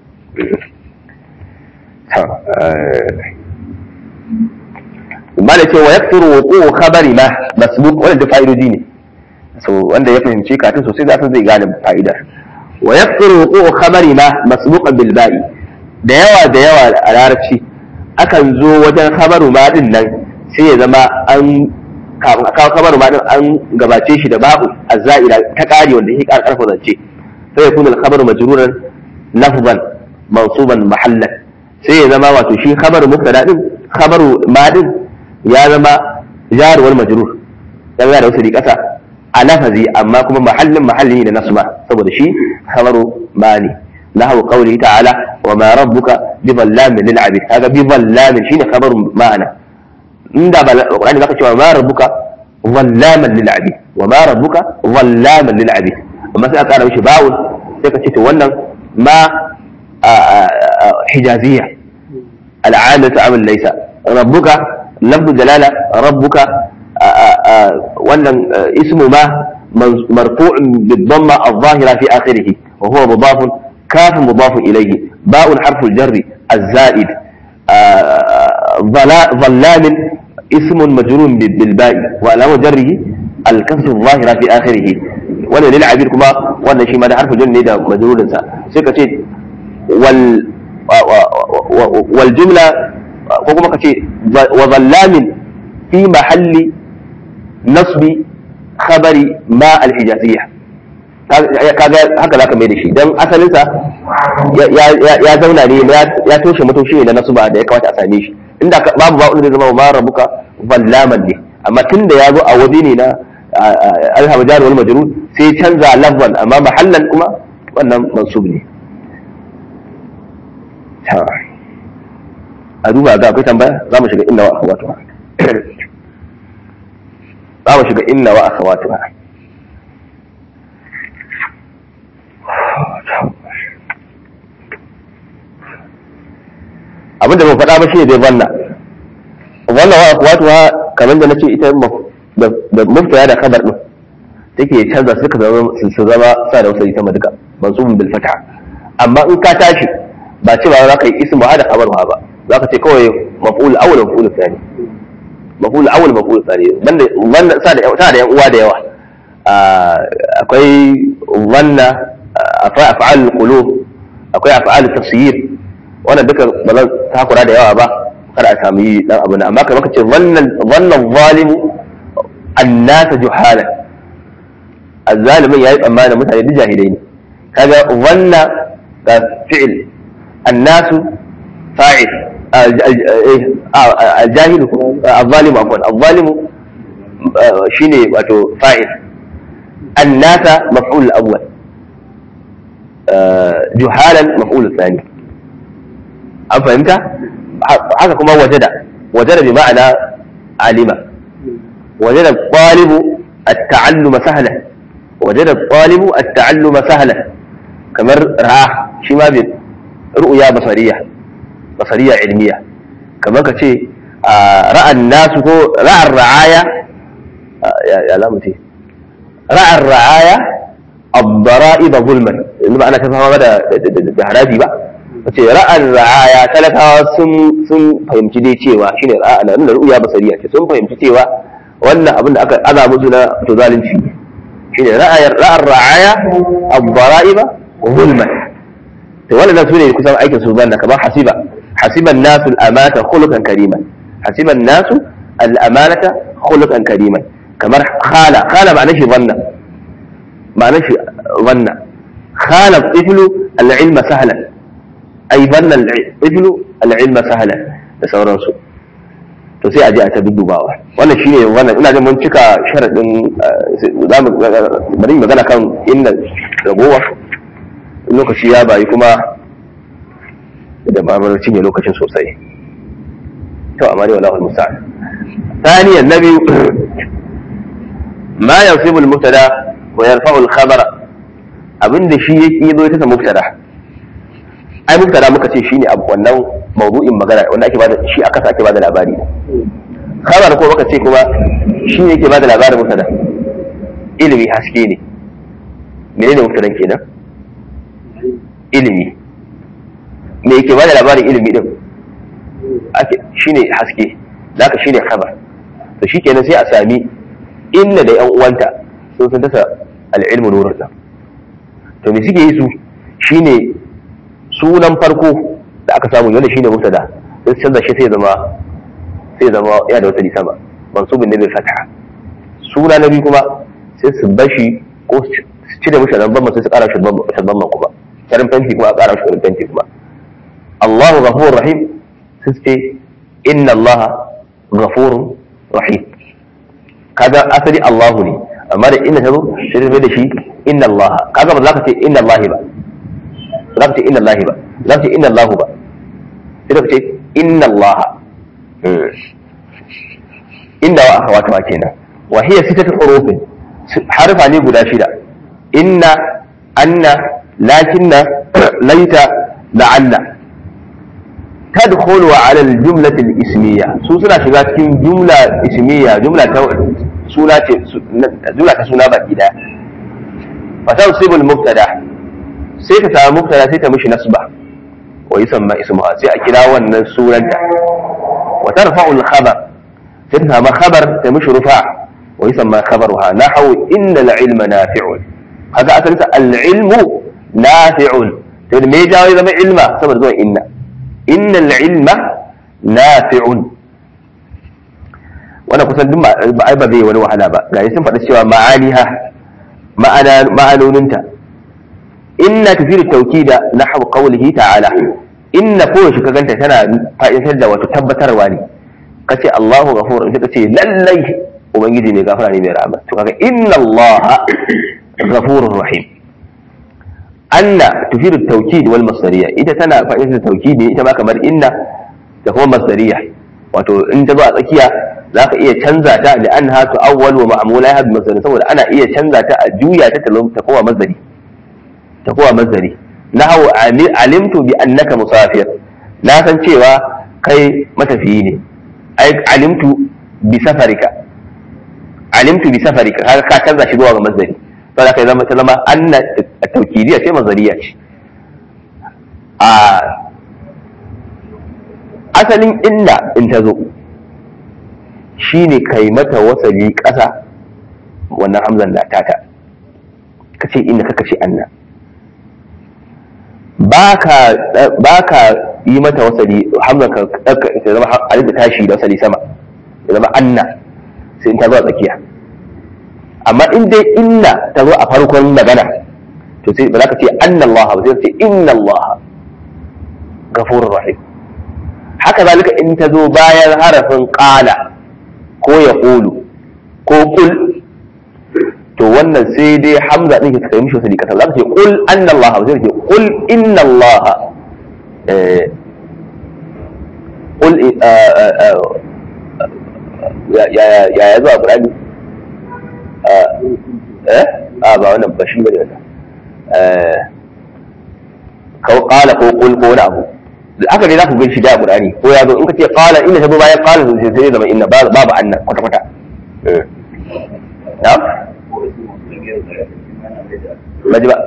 bala ce wa yakturu wuqu'u khabari ma masbuq wanda fa'idoji ne so wanda ya fahimci katin sosai za zai gane fa'idar wa yakturu wuqu'u khabari ma masbuqan bil ba'i da yawa da yawa a larabci akan zo wajen khabaru ma din nan sai ya zama an kafin a kawo khabaru ma din an gabace shi da ba'u azza'ira ta kare wanda yake karfa zance sai ya kuna al khabaru majruran lafzan mansuban mahallan sai ya zama wato shi khabaru mubtada din khabaru ma din ya zama jar wal majrur ya zama da wasu kasa a lafazi amma kuma mahallin mahalli ne na nasba saboda shi khabaru ma ne lahu qawli ta'ala wa ma rabbuka bi dhallamin lil 'abid kaga bi dhallamin shine khabaru ma'ana inda ba Qur'ani zaka cewa ma rabbuka dhallaman lil 'abid wa ma rabbuka dhallaman lil 'abid amma sai aka rabu shi ba'un sai ka ce to wannan ma hijaziyya al'amatu amal laysa rabbuka lafzu jalala rabbuka wannan ismu ma marfu'un bid-dhamma adh-dhahira fi akhirih wa huwa mudafun kaf mudafun ilayhi ba'un harfu al-jarr az-za'id ظلام اسم مجرور بالباء وعلامة جره الكسر الظاهرة في آخره ولا للعبير كما وانا شيء ما ده حرف جر ne da majrurin sa sai ka ce wal wal jumla ko kuma ka ce wa zallamin fi mahalli nasbi khabari ma al hijaziyya kaga haka zaka mai da shi dan asalin sa ya zauna ne ya toshe mutoshi ne na nasba da ya kamata a same shi inda babu ba wanda zai zama ma rabuka zallaman ne amma tunda ya zo a waje ne na al-hajar wal majrur sai canza lafzan amma mahallan kuma wannan mansub ne a duba ga akwai tambaya za mu shiga inna wa akhawatuha za mu shiga inna wa akhawatuha abinda ban faɗa ba shi ne dai wannan wannan wa akhawatuha kamar da nace ita da mubtada da khabar din take canza suka zama su zama sa da wasali sama duka mansubun bil fatha. amma in ka tashi ba cewa za ka yi ismu hada khabaruha ba, za ka ce kawai maf'ul awwal maf'ul thani maf'ul awwal maf'ul thani. banda wannan sa da ta da yan uwa da yawa, akwai wanna af'al qulub, akwai af'al tafsir, wannan duka ba zan takura da yawa ba kada a sami dan abu na. amma kamar ka ce wannan wannan zalimu annasa juhala, azzalimin yayi tsammanin mutane duk jahilai ne. kaga wannan ga fi'il, annasu fa'il, aljahilu azzalimu afwan azzalimu shine wato fa'il, annasa maf'ul awwal, juhalan maf'ul thani. an fahimta haka kuma wajada wajada bi ma'ana alima, wajada talibu at-ta'alluma sahlan, wajada talibu at-ta'alluma sahlan. kamar ra'a shi ma bi ru'ya basariya basariya ilmiya, kamar ka ce ra'an nasu ko ra'ar ra'aya ya lamuti ra'ar ra'aya ad-dara'ib zulman, in ba ana ta fama da da haraji ba, kace ra'ar ra'aya talakawa sun sun fahimci dai cewa shine ra'a nan da ru'ya basariya ce, sun fahimci cewa wannan abin da aka aza musu na to zalunci shine ra'ayar ra'ar ra'aya ad-dara'ib zulman. to wannan sune kusan aikin su zanna, kamar hasiba hasiban nasu al-amanata khuluqan kariman, hasiban nasu al-amanata khuluqan kariman. kamar khala khala ma'ana shi zanna, ma'ana shi zanna. khala al-tiflu al-ilma sahlan, ay zanna al-tiflu al-ilma sahlan da sauransu. to sai a je a ta dubawa. wannan shine wannan ina jin mun cika sharadin zamu bari magana kan inna ragowa lokaci ya bayi kuma da babar cinye lokacin sosai. to amma dai wallahi musta'an. ثانيا النبي ما ينصب المبتدا ويرفع الخبر. abin da shi yake zo ta mubtada, ai mubtada muka ce shine abu wannan mawdu'in magana wanda ake bada shi aka sake bada labari. khabar ko muka ce kuma shi yake bada labarin mubtada. ilimi haske ne. menene mubtadan kenan? ilimi. me yake bada labarin ilimi din? ake shine haske, zaka shine khabar. to shikenan sai a sami inna da yan uwanta sun san dasa al-ilmu nurun nan. to me suke yi su shine sunan farko da aka samu wanda shine mubtada, sai canza shi sai zama sai zama ya da wata sama mansubun ne bil fatha. suna na biyu kuma sai su bashi ko su cire mishi zamban sai su kara shi zamban kuma karin fenti kuma a kara shi karin fenti kuma. Allahu ghafurur rahim sai ce inna Allaha ghafurur rahim. kaga asali Allahu ne, amma da inna tazo sai da shi inna Allaha. kaga ba za ka ce inna Allahi ba, za ka ce inna Allahi ba, za ka ce inna Allahu ba, sai ka ce inna Allaha. inda wa akhawatuha kenan. wa hiya sittatu hurufin, harfa ne guda shida. inna, anna, lakinna, laita, la'alla. تدخل على الجملة الاسمية. سو سنا shiga cikin jumla ismiya, jumla ta suna ce jumla ta suna baki daya. fa tansibu al-mubtada, sai ta samu mubtada sai ta mishi nasba wa yusamma ismuha, sai a kira wannan sunanta. wa tarfa'u al-khabar, sai ta samu khabar ta mishi rufa wa yusamma khabaruha. nahwu inna al-ilma nafi'un. kaga asalin al-ilmu nafi'un. to me jawo zama ilma saboda zuwa inna. inna al-ilma nafi'un. wannan kusan duk ba ai ba zai wani wahala ba, ga sun faɗa cewa ma'aniha ma'ana ma'anoninta. inna tufiru tawkida nahwu qawlihi ta'ala. inna ko shi ka ganta tana fa'idantar da wato tabbatarwa ne. kace Allahu ghafur, ita kace lallai ubangiji ne gafara ne mai rahama. to kaga inna Allaha ghafurur rahim. anna tufiru tawkid wal masdariya, ita tana fa'idantar da tawkidi ita ma kamar inna da kuma masdariya. wato in ta zo a tsakiya za ka iya canza ta da an hatu awwal wa ma'amula ya bi masdari, saboda ana iya canza ta a juya ta ta kowa masdari ta kowa masdari. nahu alimtu bi annaka musafir, na san cewa kai matafiyi ne. ai alimtu bi safarika, alimtu bi safarika kaga ka canza shi zuwa ga masdari to da kai zama ta zama anna tawkidiyya ce masdariya ce a asalin inna in ta zo shine kai mata wasali ƙasa wannan hamzan da tata kace inna kaka ce anna baka baka yi mata wasali hamzan ka ta zama alif da tashi da wasali sama ya zama anna sai in ta zo a tsakiya amma in dai inna ta zo a farkon magana to sai ba za ka ce anna Allah ba sai ka ce inna Allah ghafurur rahim haka zalika in ta zo bayan harafin qala ko ya qulu ko qul to wannan sai dai hamza din ka kai mishi wasali kasa za ka ce qul anna Allah ba sai ka ce qul inna Allah eh qul ya ya ya zuwa Qur'ani eh a ba wannan ba shi bane wannan eh ko qala ko qul ko wani abu aka dai za ku ganshi da Qur'ani ko ya zo in ka ce qala inna ta bayan qala sai sai zama inna babu anna kwata kwata eh na'am maji ba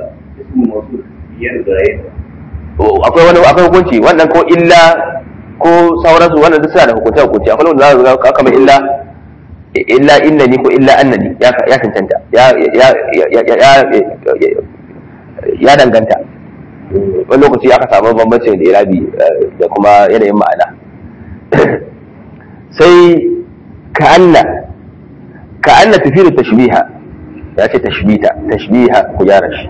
akwai wani akwai hukunci wannan ko illa ko sauransu wannan duk suna da hukunci hukunci akwai wanda za ka kamar illa illa innani ko illa annani ya ya cancanta ya ya ya ya danganta wani lokaci aka samu bambancin da irabi da kuma yanayin ma'ana sai ka'anna ka'anna tafiru tashbiha ya ce tashbita tashbiha ku gyara shi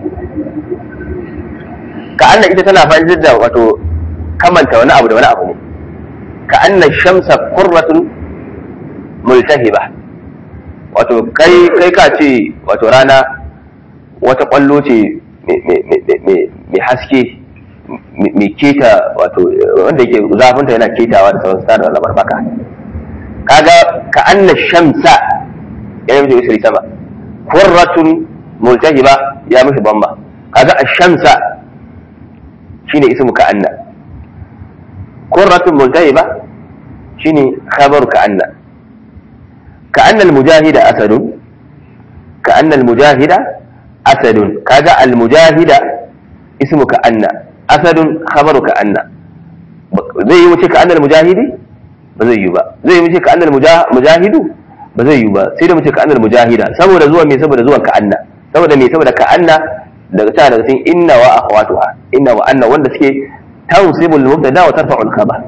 ka'anna ita tana fa'idar da wato kamanta wani abu da wani abu ne ka'anna shamsa qurratun multahiba wato kai kai ka ce wato rana wata kwallo ce mai haske mai keta wato wanda yake zafinta yana ketawa da sauran sada da barbaka kaga ka anna shamsa ya yi mishi sama qurratun multahiba ya mishi bamba kaga ash-shamsa shine ismu ka anna qurratun multahiba shine khabar ka anna ka anna al-mujahida asadun ka anna al-mujahida asadun kaga al-mujahida ismu ka anna asadun khabaru ka anna zai yi wuce ka anna al-mujahidi ba zai yi ba zai yi wuce ka anna al-mujahidu ba zai yi ba sai da wuce ka anna al-mujahida saboda zuwa me saboda zuwan ka anna saboda me saboda ka anna daga ta daga cikin inna wa akhawatuha inna wa anna wanda suke tansibul mubtada wa tarfa'ul khabar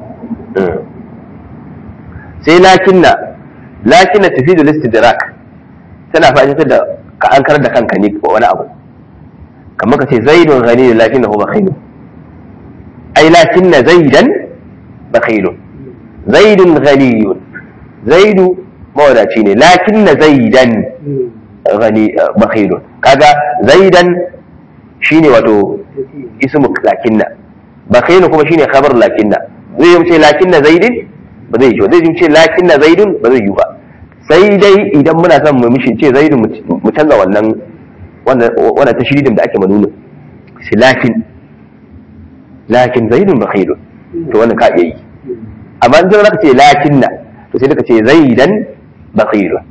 sai lakinna lakinna tufidu al-istidrak tana fa'idatar da ka an karar da kanka ne wani abu kamar ka ce zaidun ghani lakin hu bakhilun ai lakin zaidan bakhilun zaidun ghaniyun zaidu mawadaci ne lakin zaidan ghani bakhilun kaga zaidan shine wato ismu lakinna bakhilun kuma shine khabar lakinna zai yi ce lakinna zaidin ba zai yi ba zai yi ce lakinna zaidun ba zai yi ba sai dai idan muna son mu mishi ce zaidu mu canza wannan wannan tashridin da ake manuna shi lakin lakin zaidun bakhilun to wannan ka iya yi amma in zaka ce lakinna to sai ka ce zaidan bakhilun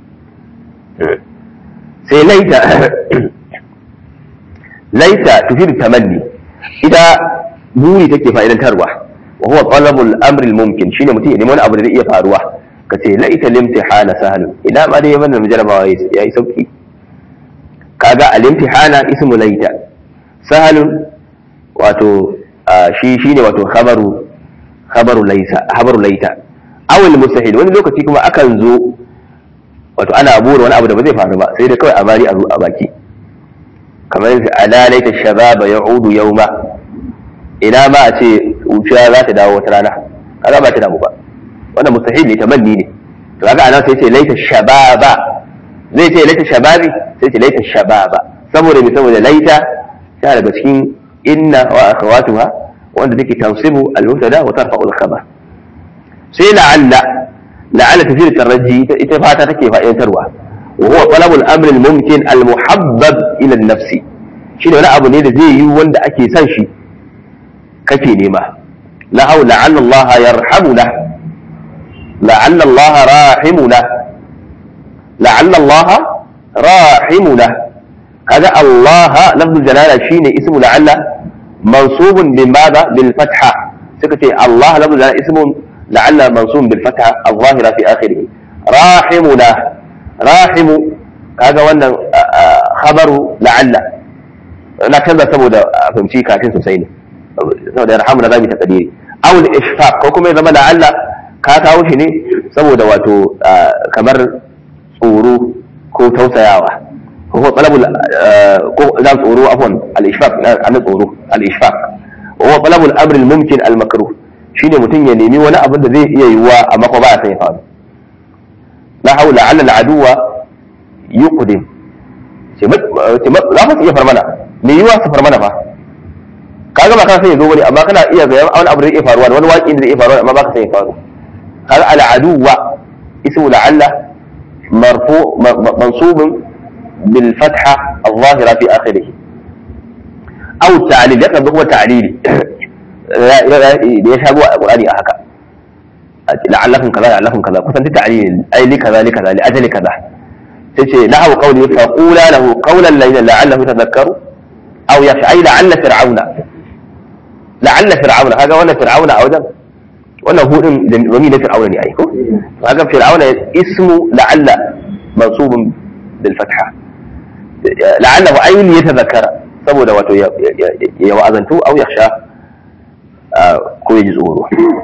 sai laita laita tufidu tamanni ida buri take fa'idantarwa wa huwa talabul amri al-mumkin shine mutum ya nemi wani abu da zai iya faruwa ka ce laita limtihana sahal idan ma dai wannan jarabawa ya yi sauki kaga al-imtihana ismu laita sahalun wato shi shine wato khabaru khabaru laysa khabaru laita aw al-mustahil wani lokaci kuma akan zo wato ana bura wani abu da ba zai faru ba sai da kawai a bari a zo a baki kamar yanzu ala laita shababa ya'udu yawma ina ma a ce wuciya za ta dawo wata rana kaga ba ta damu ba wannan mustahil ne tamanni ne to kaga anan sai ce laita shababa zai ce laita shababi sai ce laita shababa saboda me saboda laita ta daga cikin inna wa akhawatuha wanda take tansibu al-mubtada wa tarfa'u al-khabar sai la'alla la'alla tafsir tarajji ita fata take fa'idantarwa wa huwa talab al-amr al-mumkin al-muhabbab ila an-nafsi shine wani abu ne da zai yi wanda ake son shi kake nema la haula la'alla Allah yarhamuna la'alla Allah rahimuna la'alla Allah rahimuna kaga Allah lafzul jalala shine ismu la'alla mansubun bin madha bil fatha suka ce Allah lafzul jalala ismu la'alla mansubun bil fatha al-zahira fi akhirih rahimuna rahimu kaga wannan khabaru la'alla na canza saboda fahimci kafin sosai ne saboda yarhamuna zamu ta kadiri aw al-ishfaq ko kuma ya zama la'alla ka kawo shi ne saboda wato kamar tsoro ko tausayawa ko talabul ko da tsoro afwan al-ishfaq an tsoro al-ishfaq wa talabul amr al-mumkin al-makruh shine mutum ya nemi wani abin da zai iya yiwuwa amma ko ba ya san ya faru la haula ala al-aduwa yuqdim ce za mu iya farmana me yiwuwa su farmana fa kaga ba ka san ya zo bane amma kana iya ga wani abu da zai faruwa wani waki da zai faruwa amma ba ka san ya faru هل العدو اسم لعل مرفوع منصوب بالفتحة الظاهرة في آخره أو التعليل يقصد هو تعليل يشهد القرآن أحكى لعلكم كذا لعلكم كذا كنت تعليل أي لكذا لكذا لأجل كذا نحو قوله فقولا له قولا لينا لعله يتذكر أو يخشى أي لعل فرعون لعل فرعون هذا ولا فرعون أو ذا wannan hudin zami na fir'auna ne ai ko kaga fir'auna ismu la'alla mansubun bil fatha la'allahu ayn yatadhakkara saboda wato ya wa'azantu aw yakhsha ko yaji tsoro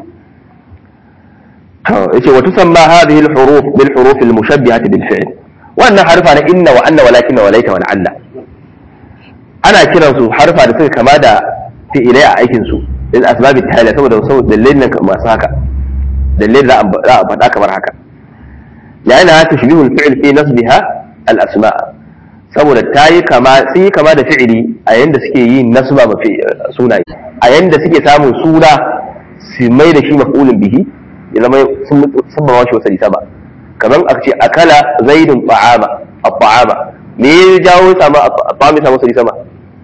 yace wa tusamma hadhihi al huruf bil huruf al mushabbihah bil fi'l wannan harfa na inna wa anna walakinna wa laita wa la'alla ana kiransu harfa da suka kama da fi'ilai a aikin su للأسباب التالية سبب وصول دليلنا ما ساكا دليل لا لا بدأ كبر هكا لأنها تشبه الفعل في نصبها الأسماء سبب التالي كما سي كما ده فعلي أيند سكي نصب ما في سونا أيند سكي سامو سونا سمي ده شيء مفعول به إذا ما سمى ما شو سلي سما كمان أكشي أكل زيد طعام الطعام ليه جاو سما الطعام سما سلي سما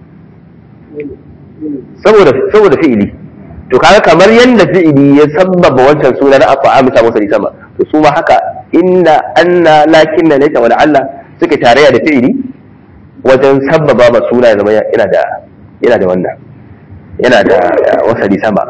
saboda saboda fi'ili to kaga kamar yanda fi'ili ya sabbaba wancan suna na afa amsa masa sama to su ma haka inna anna lakinna laysa wa la'alla suke tarayya da fi'ili wajen sabbaba ba suna ya zama yana da yana da wannan yana da wasali sama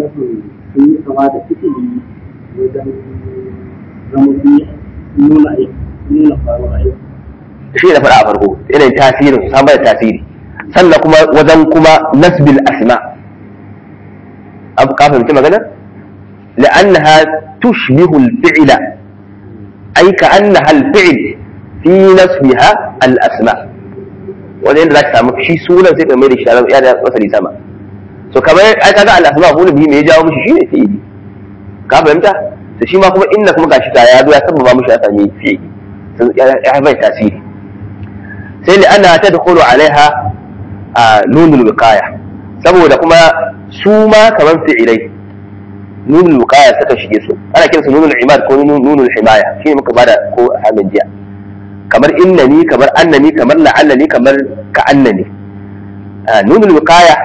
shi da fara a farko irin tasirin samar da tasiri sannan kuma wajen kuma nasbil asma abu kafin mutum magana la'annaha tushbihu al-fi'la ay ka'annaha al-fi'l fi nasbiha al-asma wanda yanda zaka samu shi sunan sai ka mai da shi ya da wasali sama so kamar ai kaga al-asma ko bihi me ya jawo mishi shine fi'ili ka fahimta to shi ma kuma inna kuma gashi ta ya zo ya sababa mishi ya sami fi'ili ya bai tasiri sai la'anna tadkhulu alaiha a nunul wiqaya saboda kuma su ma kaman fi'ilai nunul wiqaya suka shige su ana kiransu nunul imad ko nunul himaya shi muka bada ko hamin jiya kamar innani kamar annani kamar la'allani kamar ka'annani nunul wiqaya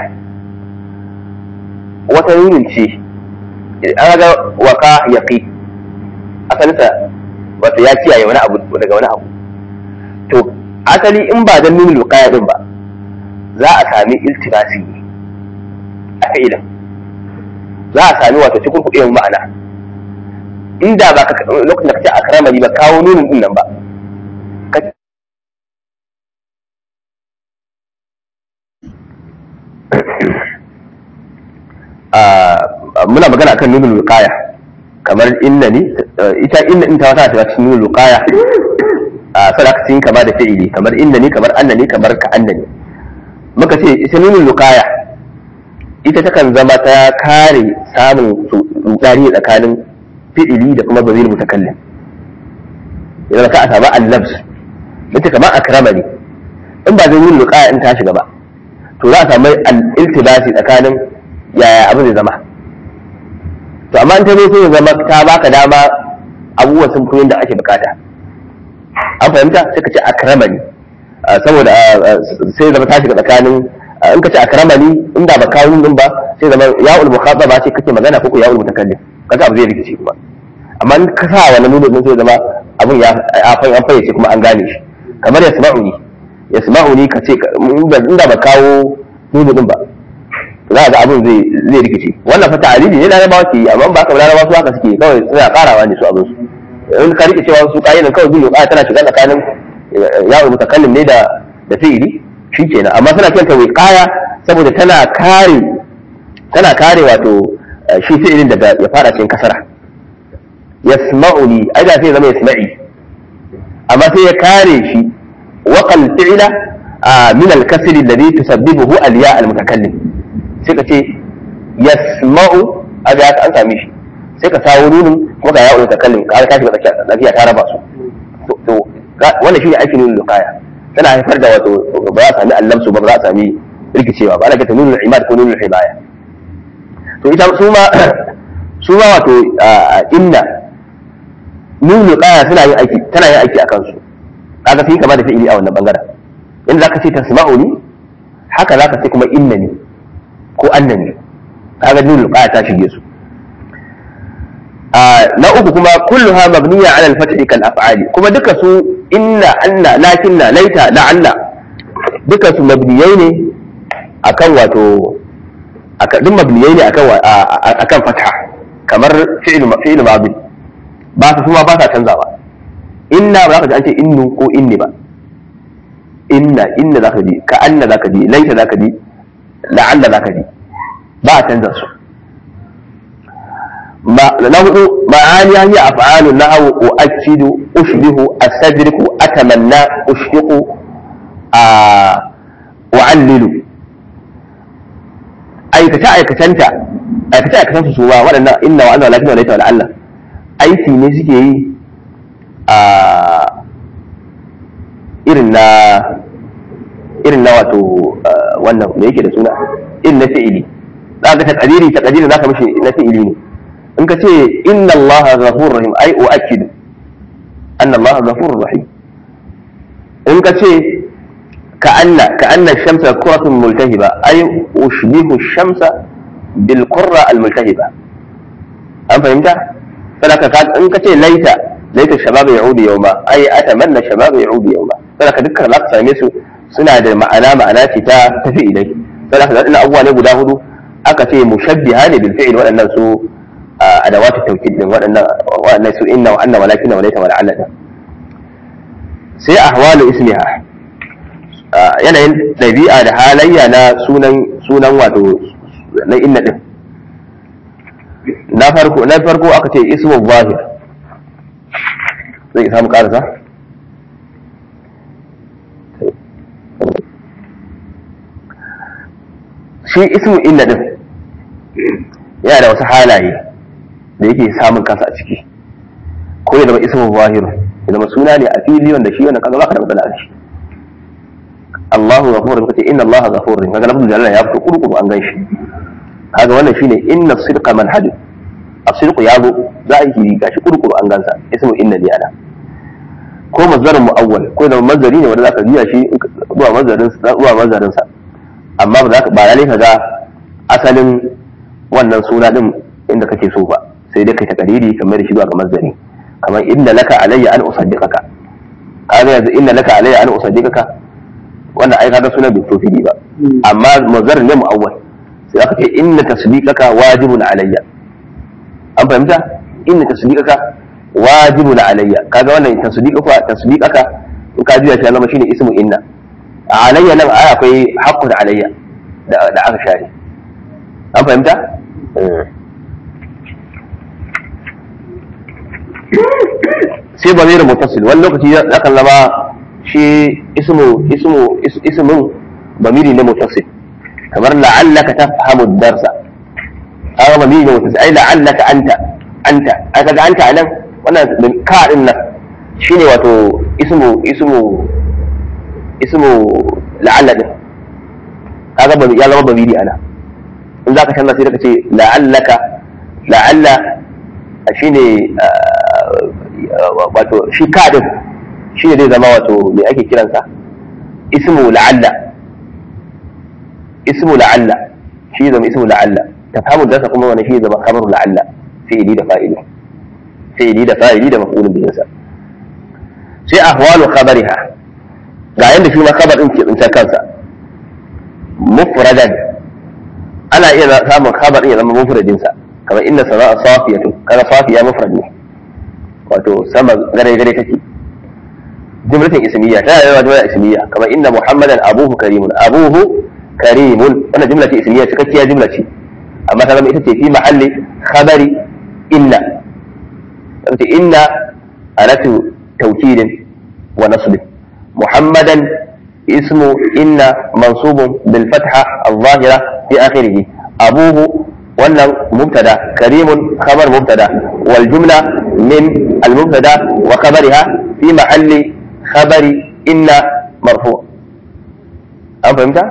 wata nunin ce an ga waka yaqi asalinsa wato ya kiyaye wani abu daga wani abu to asali in ba dan nunul wiqaya din ba za a sami iltirasi a fi'ilin za a sami wato cikin kuɗin ma'ana inda ba ka lokacin da kace akramani ba kawo nunin din nan ba muna magana akan nunul wiqaya kamar innani ita inna in ta wata ta cikin nunul wiqaya a sadaka cikin kama da fi'ili kamar innani kamar annani kamar ka annani muka ce ita nunul wiqaya ita takan zama ta kare samun rudani tsakanin fi'ili da kuma bazil mutakallim idan ka asaba al-labs ita kamar akramani in ba zai nunul wiqaya in ta shiga ba to za a samu al-iltibasi tsakanin yaya abu zai zama to amma in ta zo sai zama ta baka dama abubuwan sun koyin da ake bukata an fahimta sai ka ce akramani saboda sai zama ta shiga tsakanin in ka ce akramani inda ba kawo din ba sai zama ya'ul mukhataba ce kake magana ko ya'ul mutakallim kaga abu zai rikice kuma amma in ka sa wannan nuna din sai zama abun ya an fayyace kuma an gane shi. Kamar yasma'uni yasma'uni ka ce inda ba kawo nunu din ba za a ga abin zai zai rikice. Wannan fa ta'alili ne larabawa ke yi, amma ba ka larabawa su haka suke kawai suna karawa ne su abin su. In ka rike cewa su kayan kawai bin yuqa tana shiga tsakanin ya'ul mutakallim ne da da fi'ili shikenan, amma suna kanta wiqaya saboda tana kare tana kare wato shi fi'ilin daga ya fara cikin kasara. Yasma'uni ai da sai zama yasma'i, amma sai ya kare shi waqal fi'la min al-kasr alladhi tusabbibuhu al-ya' al-mutakallim. Sai ka ce yasma'u aga ka an same shi sai ka sawo nunin kuma ga ya'ul mutakallim ka ka shiga tsakiya tsakiya ta raba su. To wannan shine aikin nunul luqaya, tana haifar da wato ba za a sami allamsu ba, ba za a sami rikicewa ba. Ana ga nunul imad ko nunul himaya. To ita su ma su ma wato inna nunul luqaya suna yin aiki tana yin aiki akan su. Kaga sai kama da fi'ili a wannan bangaren. Inda zaka ce tasma'uni haka zaka ce kuma innani ko annani. Kaga nunul luqaya ta shige su. na uku kuma kulluha mabniya ala al-fathi kal af'ali, kuma duka su inna anna lakinna laita la'alla duka su mabniyai ne akan wato akan duk mabniyai ne akan akan fatha, kamar fi'il fi'il madi ba su kuma ba sa canzawa. Inna ba za ka ji an ce innu ko inni ba, inna inna za ka ji, ka anna za ka ji, laita za ka ji, la'alla za ka ji, ba a canza su. na hudu ma'ani ya yi af'alun na'u u'akkidu ushbihu astadriku atamanna ushfiqu a u'allilu. aikace aikacenta aikace aikacenta su ba waɗannan inna wa anna lakin wa laita wa la'alla aiki ne suke yi a irin na irin na wato wannan me yake da suna irin na fi'ili. za ka taqdiri taqdiri za ka mishi na fi'ili ne. in ka ce inna Allah ghafurur rahim ai u'akkidu anna Allah ghafurur rahim. in ka ce ka'anna ka'anna ash-shamsa kuratun multahiba ai ushbihu ash-shamsa bil qurra al-multahiba. an fahimta? sadaka in ka ce laita laita shabab ya'udu yawma ai atamanna shabab ya'udu yawma. sadaka dukkan za ka same su suna da ma'ana ma'ana ce ta tafi ilai. sadaka da ina abubuwa ne guda hudu aka ce mushabbiha ne bil fi'l, waɗannan su adawat at-tawkid din, waɗannan waɗannan su inna wa anna walakinna wa laita wa la'alla. sai ahwalu ismiha, yanayin dabi'a da halayya na sunan sunan wato na inna din. na farko na farko aka ce ismu zahir, zai samu karasa shi ismu inna din yana da wasu halaye da yake samun kansa a ciki. ko ya zama ismu zahir, ya zama suna ne a fili wanda shi wannan kaga baka da matsala a shi. Allahu ghafurur kace inna Allaha ghafurur kaga lafzul jalala ya fito kurkuru an ganshi. kaga wannan shine inna sidqa manhaj, as-sidqu yazo za a yi gashi kurkuru an gansa, ismu inna ne ana. ko mazdarin muawwal, ko da mazdari ne wanda zaka biya shi zuwa mazdarin sa zuwa mazdarin sa, amma ba za ka ba lalle kaga asalin wannan suna din inda kake so ba, sai dai kai takariri kamar da shi zuwa ga mazdari. kamar inna laka alayya an usaddiqaka, kaga yanzu inna laka alayya an usaddiqaka wannan ai kaga sunan bai tofili ba, amma mazdarin ne muawwal sai aka ce inna tasdiqaka wajibun alayya. an fahimta? inna tasdiqaka wajibun alayya, kaga wannan tasdiqaka tasdiqaka in ka juya shi zama shine ismu inna. alayya nan ai akwai haqqun alayya da da aka share. an fahimta? sai bamir muttasil, wani lokaci akan zama shi ismu ismu ismun bamiri ne muttasil, kamar la'allaka tafhamu ad-darsa. kaga bamiri ne muttasil ai la'allaka anta anta ai kaga anta anan wannan ka din nan shine wato ismu ismu ismu la'alla din, kaga ba ya zama bamiri ana. in zaka canza sai ka ce la'allaka la'alla shine wato shi ka din shine zai zama wato me ake kiransa ismu la'alla. ismu la'alla shi zama ismu la'alla, tafhamu dasa kuma wani shi zama khabaru la'alla, fi'ili da fa'ili fi'ili da fa'ili da maf'ulun bihi sa. sai ahwalu khabariha ga yanda shi ma khabar din ke tsinta kansa mufradan ana iya samun khabar din ya zama mufradin sa kamar inna sama'a safiyatu kana safiya mufrad ne wato sama gare gare take jumlatin ismiyya ta yawa jumla ismiyya kamar inna muhammadan abuhu karimun abuhu karimun wannan jumla ce ismiyya cikakkiya jumla ce amma ta zama ita ce fi mahalli khabari inna ta inna alatu tawkidin wa nasb muhammadan ismu inna mansubun bil fatha al-zahira fi akhirih abuhu wannan mubtada karimun khabar mubtada wal jumla min al mubtada wa khabariha fi mahalli khabari inna marfu an fahimta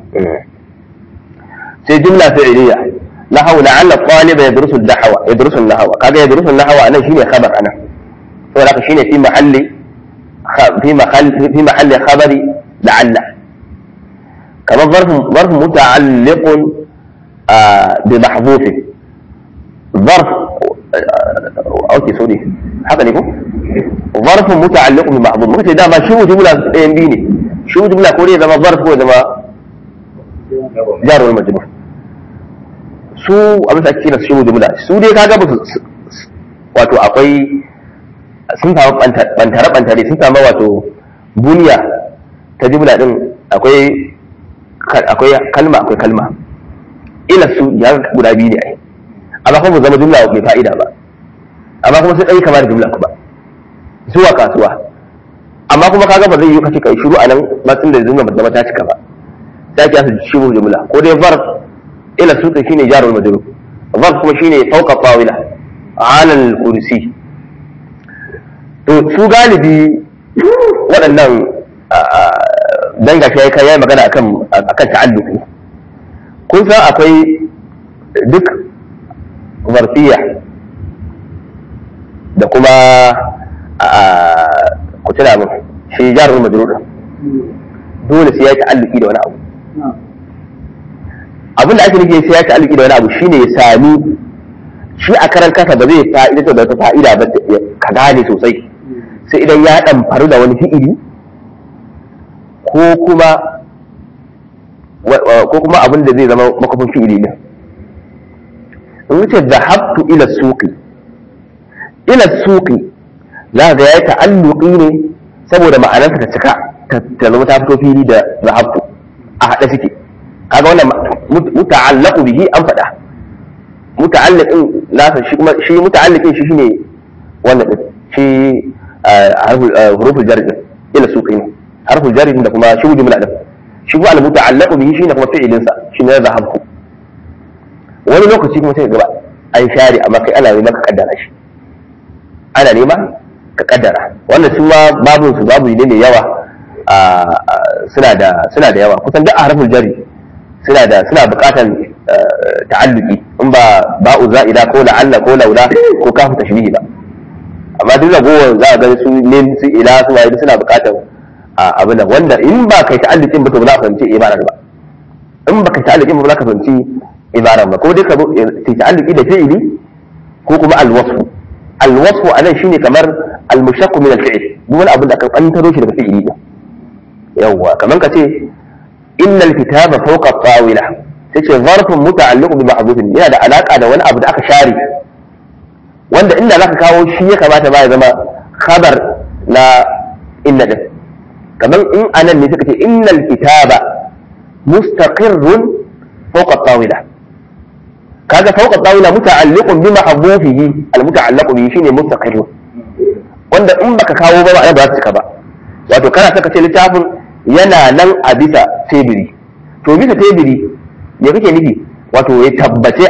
sai jumla fi'liya nahwu la'alla taliba yadrusu an-nahwa yadrusu an-nahwa kaga yadrusu an-nahwa anan shine khabar anan to haka shine fi mahalli fi mahalli fi mahalli khabari la'alla kama ظرف ظرف متعلق بمحذوف ظرف اوكي سوري haka ne ko ظرف متعلق بمحذوف muka ce dama shi jumla ɗayan biyu ne shi jumla ko ne zama ظرف ko zama jar wal majrur su abin da ake shi jumla su dai kaga ba wato akwai sun samu bantare bantare sun samu wato buniya ta jumla din akwai akwai kalma akwai kalma ila su ya guda biyu ne ai amma kuma zama jumla mai fa'ida ba amma kuma sai dai kamar jumla ba zuwa kasuwa amma kuma kaga ba zai yi kace kai shiru anan matsin da jumla ba zama ta cika ba sai ka su shiru jumla ko dai zarf ila su ta shine jarul majrur zarf kuma shine fawqa tawila ala al-kursi to su galibi waɗannan dan gashi yayi kai magana akan akan ta'alluqi kun san akwai duk zarfiya da kuma ku tuna min shi jarul majrur dole sai ya ta'alluqi da wani abu abin da ake nufi sai ya ta'alluqi da wani abu shine ya sami shi a karan kasa ba zai fa'ida da wata fa'ida ba ka gane sosai sai idan ya dan faru da wani fi'ili ko kuma ko kuma abin da zai zama makafin fi'ili ne in wuce zahabtu ila suqi ila suqi za ga yayi ta'alluqi ne saboda ma'anarsa ta cika ta zama ta fito fili da zahabtu a hada suke kaga wannan muta'allaqu bihi an fada muta'alliqin nasa shi kuma shi muta'alliqin shi shine wannan din shi huruful jar ila suqi harful jar da kuma shi jumla din shi kuma al-muta'allaqu bihi shine kuma fi'ilin sa shine zahabtu wani lokaci kuma sai gaba an share amma kai ana neman ka kaddara shi ana nema ka kaddara wannan su ma babu su babu ne mai yawa suna da suna da yawa kusan duk a harful jari suna da suna buƙatar ta'alluqi in ba ba'u za'ida ko la'alla ko laula ko kafu tashbihi ba amma duk ragowar za a ga su min su ila su waye suna buƙatar abin nan wanda in ba kai ta'alluqin ba to ba za ka fahimci ibarar ba in ba kai ta'alluqin ba za ka fahimci ibarar ba ko dai ka kai ta'alluqi da fi'ili ko kuma al-wasf al-wasf anan shine kamar al-mushaqqu min al-fi'l duk wani abin da aka kantaro shi daga fi'ili ne yawwa kamar ka ce innal kitaba fawqa at-tawila tace zarfun muta'alliq bi ma'dhufin yana da alaka da wani abu da aka share wanda inda zaka kawo shi ya kamata ba ya zama khabar na inna din kamar in anan ne suka ce innal kitaba mustaqirrun fawqa at-tawila kaga fawqa at-tawila muta'alliqun bi ma'dhufihi al-muta'allaqu bihi shine mustaqirrun wanda in baka kawo ba ba za ta cika ba wato kana saka ce littafin yana nan a bisa tebiri to bisa tebiri ya kake nufi wato ya tabbace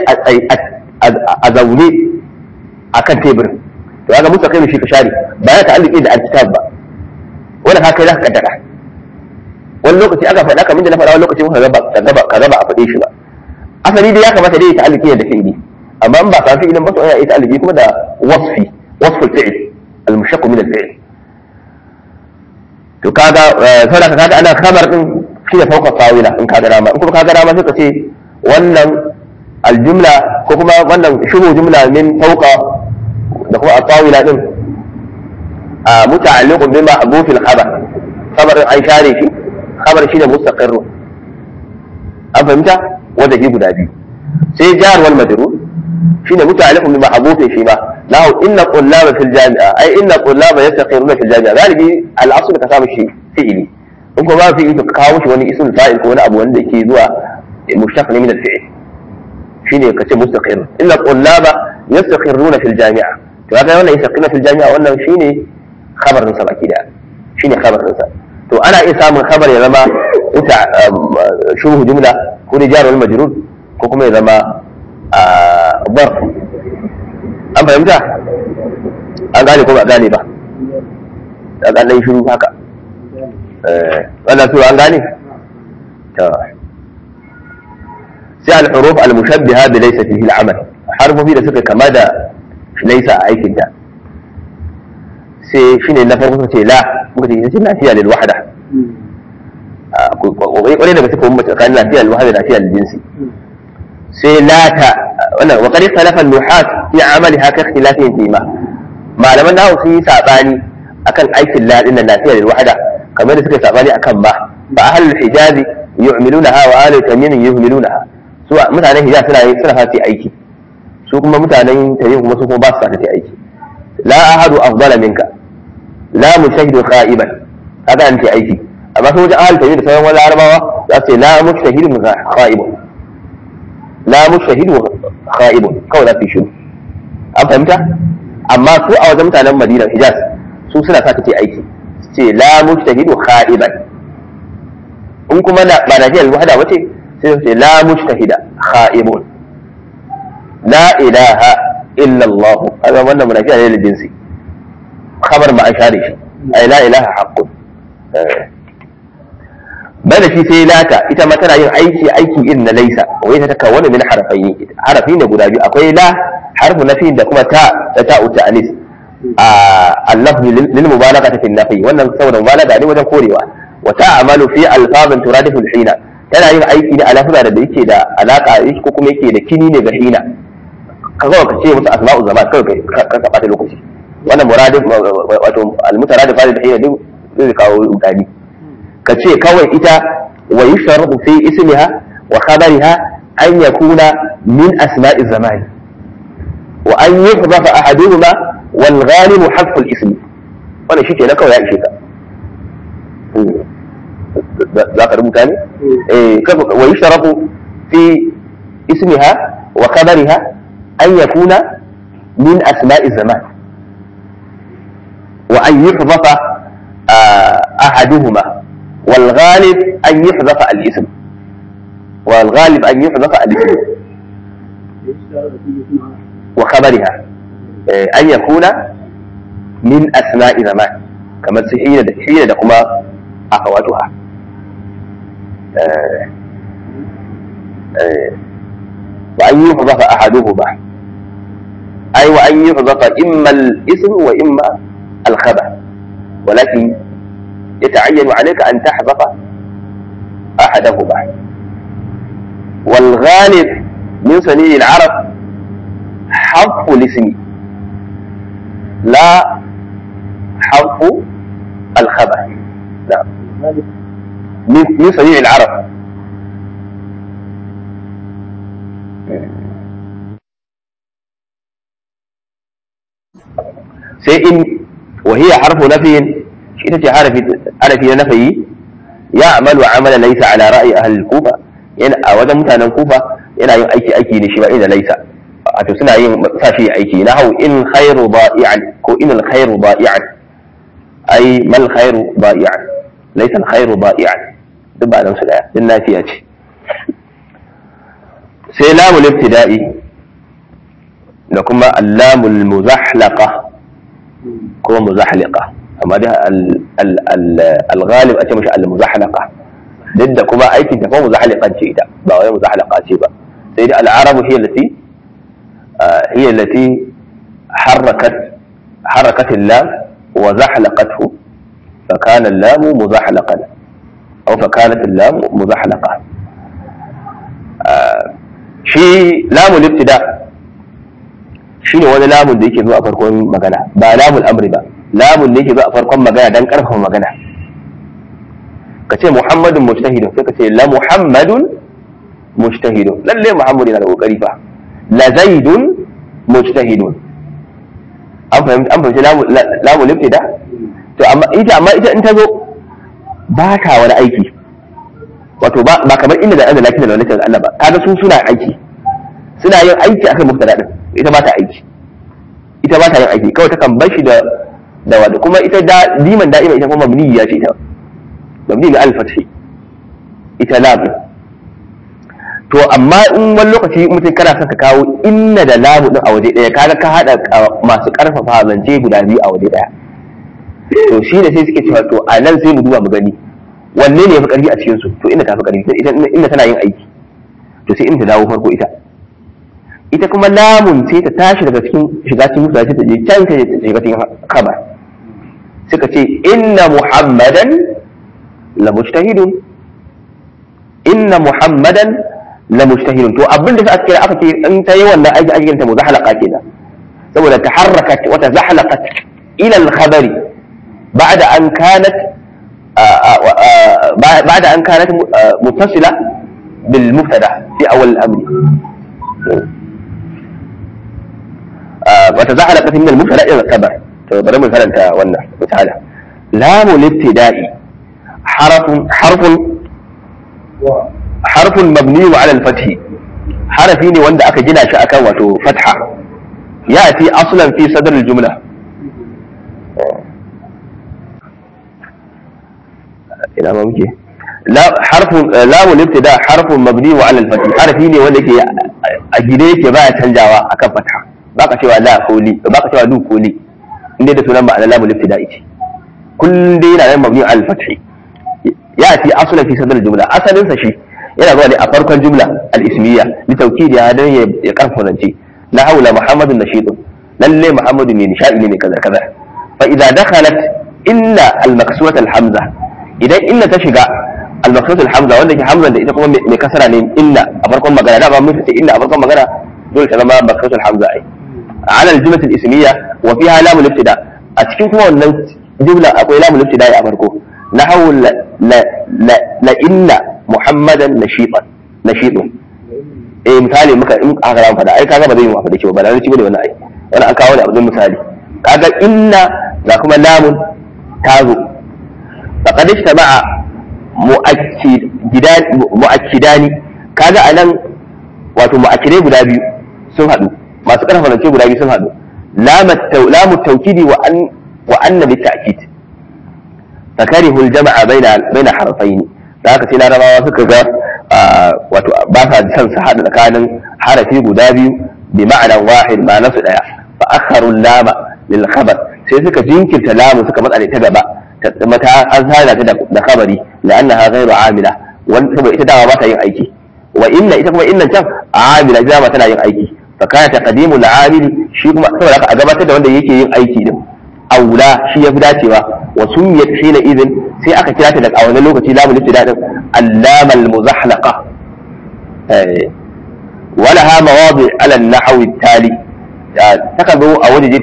a zaune a kan tebirin to ya ga musa kai shi ka share ba ya ta'alluki da alkitab ba wanda ka kai za ka kaddara wani lokaci aka faɗa kamar da na faɗa wani lokaci muka gaba ka gaba ka gaba a faɗe shi ba asali dai ya kamata dai ya ta'alluki da fi'ili amma in ba ka fi'ilin ba to ya ta'alluki kuma da wasfi wasful fi'il al-mushaqqu min al-fi'il to kaga saboda kaga ana khabar din shi da fauka tawila in kaga dama in kuma kaga dama sai ka ce wannan aljumla ko kuma wannan shubu jumla min fauka da kuma at-tawila din متعلق بمحذوف الخبر خبر أي شاري خبر شيء مستقر أفهمت وده جيب دابي سي جار والمجرور شيء متعلق بمحذوف شيء ما له إن الطلاب في الجامعة أي إن الطلاب يستقرون في الجامعة ذلك الأصل كتاب الشيء فعلي ممكن ما في إنت كاوش وني اسم الفاعل كون أبو وندي كي ذو مشتق من الفعل شيء كتاب مستقر إن الطلاب يستقرون في الجامعة هذا ولا يستقرون في الجامعة ولا شيء خبر نصب كده شيء خبر نصب تو أنا إسام الخبر يا لما أنت شو جملة هو جار والمجرور كوكما إذا ما ظرف أم فهمت؟ أنا قال لكم أغاني بقى أغاني يشوفوا هكا أنا سوى أغاني سأل الحروف المشبهة بليس فيه العمل حرف فيه لسكة كماذا ليس أيك انت سي شيني النفر ممكن لا ممكن تجي نافية للوحدة ولينا بس يكون كان نافية للوحدة نافية للجنسي سي لا تا وقد اختلف النحاة في عملها كاختلافهم فيما ما لم أنه في ساباني أكن أيك الله إن النافية للوحدة كما يذكر ساباني أكن ما فأهل الحجاز يعملونها وأهل التميم يهملونها سواء مثلا الحجاز سنة سنة في أيكي su kuma mutanen tare kuma su kuma ba su saka ta aiki la ahadu afdala minka la mushahidu qa'iban haka an ce aiki amma sai wajen ahal tare da sauran wani arabawa za su ce la mushahidu qa'ibun la mushahidu qa'ibun kawai za su yi shiru an fahimta amma su a wajen mutanen Madina Hijaz su suna saka ta aiki su ce la mushahidu qa'iban in kuma ba na jiyar wahada wace sai su ce la mushtahida qa'ibun لا إله إلا الله هذا وانا منافع للجنس خبر ما أشارش أي لا إله حق بل في سيلاتا إذا ما كان أيكي أيكي إن ليس ويتكون من حرفين حرفين يقول أبي أقول لا حرف نفي عندكما تاء تاء التأنيث آه اللفظ للمبالغة في النفي وانا نصور المبالغة يعني وجه كوريوا وتعمل في ألفاظ ترادف الحين tana yin aiki ne a lafiya da yake da alaka ko kuma yake da kini ne ga hina ka zo ka ce musu asma'u zaman kai ka ka bata lokaci wannan muradif wato al-mutaradif da hina duk zai kawo udani ka ce kawai ita wa yusharatu fi ismiha wa khabariha an yakuna min asma'i zamani wa an yuhdafa ahaduhuma wal ghalibu hadfu al-ism wannan shi ke na kawai ya ishe ka za ka rubuta ne wa yusharatu fi ismiha wa khabariha an yakuna min asma'i zaman wa an yuhdafa ahaduhuma wal ghalib an yuhdafa al ism wal ghalib an yuhdafa al ism wa khabariha an yakuna min asma'i zaman kamar su hina da hina da kuma akhawatuha وأن يحذف أحدهما أي وأن يحذف إما الاسم وإما الخبر ولكن يتعين عليك أن تحذف أحدهما والغالب من صنيع العرب حذف الاسم لا حذف الخبر لا من صنيع العرب سيئن وهي حرف نفي شئت حرف حرف نفي يعمل عمل ليس على رأي أهل الكوفة يعني أودا متانا الكوفة yana yin aiki aiki da shi ba inda laisa wato suna yin sashi aiki na hau in khairu da'i'an ko in al khairu da'i'an ai mal khairu da'i'an laysa al khairu da'i'an duk ba nan su daya din lafiya ce sai lamul ibtida'i da kuma allamul muzahlaqa ko muzahliqa amma da al ghalib a ce mishi al muzahlaqa duk da kuma aikin ta ko muzahliqan ce ita ba wai muzahlaqa ce ba sai da al-arabu hiya allati hiya allati harakat harakat al-lam wa zahlaqathu fa kana al-lam muzahlaqan aw fa kanat al-lam muzahlaqa shi lamul ibtida shine wani lamun da yake zuwa a farkon magana ba lamul amri ba lamun ne ke zo a farkon magana dan karfafa magana ka ce muhammadun mujtahidun sai ka ce la muhammadun mujtahidun lalle muhammadu yana da kokari fa la zaidun mujtahidun an fahimci an fahimci lamu lamu libtida to amma ita amma ita in ta zo ba ta wani aiki wato ba ba kamar inda da Allah lakin da walakin Allah ba kaga su suna aiki suna yin aiki akan mubtada din ita ba ta aiki ita ba ta yin aiki kawai ta kan bashi da da wanda kuma ita da diman da'ima ita kuma mabniya ce ita mabni ga al-fathi ita lam to amma in wani lokaci mutum kana son ka kawo inna da lamu din a waje daya kaga ka hada masu karfafa zance guda biyu a waje daya to shi ne sai suke cewa to a nan sai mu duba mu gani wanne ne ya fi karfi a cikin su to inda ta fi karfi ita inda tana yin aiki to sai inda dawo farko ita ita kuma lamun sai ta tashi daga cikin shiga cikin musa ta je can ta shiga cikin khabar suka ce inna muhammadan la mujtahidun inna muhammadan la mujtahidun to abin da aka kira aka ce in ta yi wannan aiki aiki ta muzahlaqa kenan saboda taharrakat wa tazahlaqat ila al-khabari ba'da an kanat بعد أن كانت متصلة بالمبتدأ في أول الأمر وتزحلقت من المبتدأ إلى الخبر ضرب مثلا أنت ولا تعالى لام الابتداء حرف حرف حرف مبني على الفتح حرفين وند أكا جنا شأكا وتو فتحة يأتي أصلا في صدر الجملة ina ma muke harfun lamun ibtida harfun mabni wa ala al-fath harfi ne wanda ke a gide yake baya canjawa akan fatha baka cewa la ko li baka cewa du ko li inda da sunan ma'ana lamun ibtida ce kullun dai yana nan mabni ala al-fath yati aslan fi sadr al-jumla asalin sa shi yana zuwa ne a farkon jumla al-ismiyya li tawkid ya dan ya karfa zance la haula muhammadun nashidun lalle muhammadu ne nishadi ne kaza kaza fa idza dakhalat illa al-maksurat al-hamza idan inna ta shiga al-maqsud al-hamza wanda ke hamzan da ita kuma mai kasara ne inna a farkon magana da ba mun ce inna a farkon magana dole ta zama maqsud al-hamza ai ala al-jumla al-ismiyya wa fiha lam al-ibtida a cikin kuma wannan jumla akwai lam al-ibtida a farko nahawu la la la inna muhammadan nashitan nashitun eh misali muka in aka ran fada ai kaga ba zai yi wafada cewa ba da ci bane wannan ai wannan an kawo da abin misali kaga inna ga kuma lamun tazo فقد اجتمع مؤكدان مؤكدان kaga anan wato mu'akkidai guda biyu sun hadu masu karfafa zance guda biyu sun hadu lamu tawkidi wa an wa anna bi ta'kid fakarihu al-jam'a baina baina harfayn da haka sai larabawa suka ga wato ba sa san su hada tsakanin harafi guda biyu bi ma'anan wahid ma nasu daya fa akharu al-lama lil khabar sai suka jinkirta lamu suka matsa ta gaba mata an sada ta da khabari la'annaha ghayru amila wanda saboda ita dawa ba ta yin aiki wa inna ita kuma innan can amila ita ma tana yin aiki fa kana taqdimu al-amil shi kuma saboda a gabatar da wanda yake yin aiki din aula shi yafi dacewa wa sunniyat hina idin sai aka kira ta da a wannan lokaci lamul ibtida din allama al-muzahlaqa eh walaha mawadi' ala an-nahwi at-tali taka zo a waje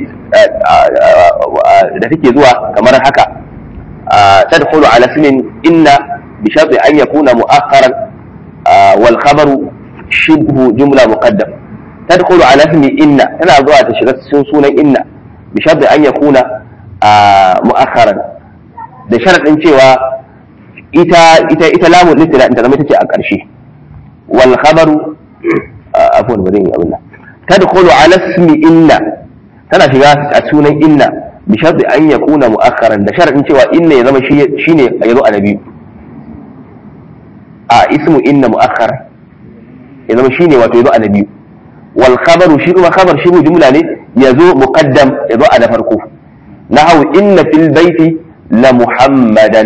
da take zuwa kamar haka تدخل على اسم إن بشرط أن يكون مؤخرا والخبر شبه جملة مقدم تدخل على اسم إن أنا أضع تشغل سنة إن بشرط أن يكون مؤخرا ده شرط إن شوى إتا إتا إتا لام الابتداء أنت لم تتي أكرشي والخبر عفوا بدين أبنا تدخل على اسم إن تنا شغل سنة إن بشرط أن يكون مؤخرا ده شرط إن شوى إن يضم شيء شيء يضع نبي آه اسمه إن مؤخر يضم شيء وتضع نبي والخبر شيء وخبر شيء جملة يزو مقدم يضع نفرقه نحو إن في البيت لمحمدا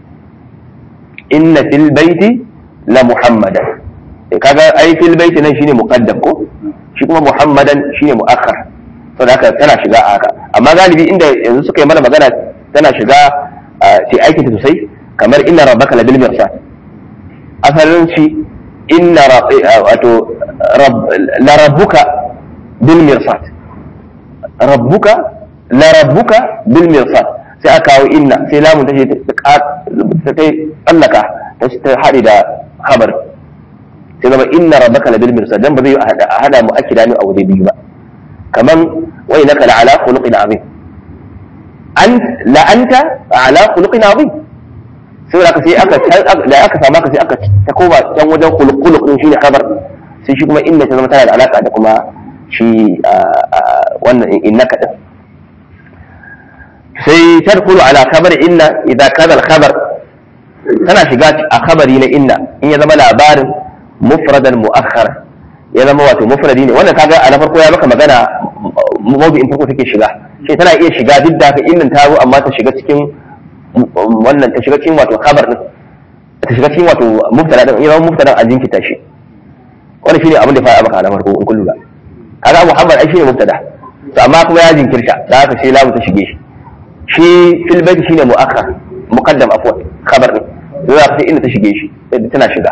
إن في البيت لمحمدا كذا أي في البيت شيء مقدم شيء محمدا شيء مؤخر saboda haka tana shiga a haka amma galibi inda yanzu suka yi mana magana tana shiga ce aikin ta sosai kamar inna rabbaka labil mirsad asalin shi inna wato la rabbuka bil mirsad rabbuka la rabbuka bil mirsad sai aka kawo inna sai lamun ta ce ta kai tsallaka ta haɗe da khabar sai zama inna rabbaka la bil mirsad dan ba zai a hada mu akida ne a waje biyu ba kaman wa innaka la ala khuluqin azim an la anta ala khuluqin azim sai aka sai aka da aka samu ka sai aka ta koma can wajen khuluq din shine khabar sai shi kuma inna ta zama tana da alaka da kuma shi wannan innaka din sai tadkhulu ala khabar inna idza kana al khabar tana shiga a khabari na inna in ya zama labarin mufradan muakhkhar ya zama wato mufradi ne wannan kaga a na farko ya maka magana mawdu'in farko take shiga sai tana iya shiga duk da ka innan ta zo amma ta shiga cikin wannan ta shiga cikin wato khabar din ta shiga cikin wato mubtada din ya zama mubtada a jinkita shi wannan shine abin da ya fara maka a na farko in kullu ba kaga Muhammad ai shine mubtada to amma kuma ya jinkirta da haka sai lamu ta shige shi shi fil bayt shine muakhkhar muqaddam afwan khabar din za ka inda ta shige shi sai tana shiga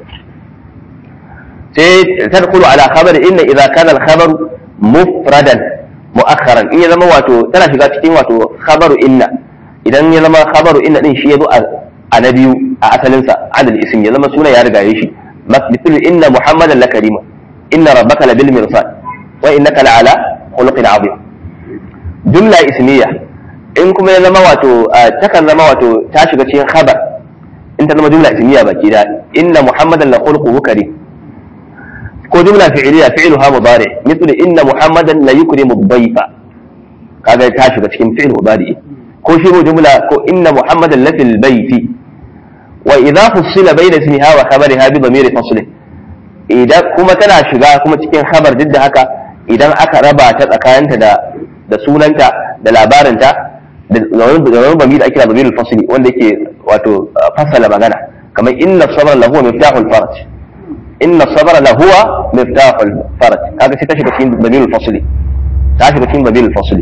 sai tadkhulu ala khabar inna idza kana al khabar mufradan muakharan in ya zama wato tana shiga cikin wato khabaru inna idan ya zama khabaru inna din shi yazo a na biyu a asalin sa adal ism ya zama suna ya riga shi mithlu inna muhammadan lakarima inna rabbaka labil mirsad wa innaka la ala khuluqin azim jumla ismiya in kuma ya zama wato takan zama wato ta shiga cikin khabar in ta zama jumla ismiya baki da inna muhammadan la khuluquhu karim ko jumla fi'liya fi'luha mudari mithlu inna muhammadan la yukrimu ad-dayfa kaga ta shiga cikin fi'l mudari ko shi ko jumla ko inna muhammadan la fil bayti wa idha fussila bayna ismiha wa khabariha bi dhamir fasl idan kuma tana shiga kuma cikin khabar duk da haka idan aka raba ta tsakaninta da da sunanta da labarinta da wani bami da ake da dhamir fasl wanda yake wato fasala magana kamar inna sabra lahu miftahul farj inna sabra lahu miftahul farj kaga sai ta shiga cikin dhamir fasl ta shiga cikin dhamir fasl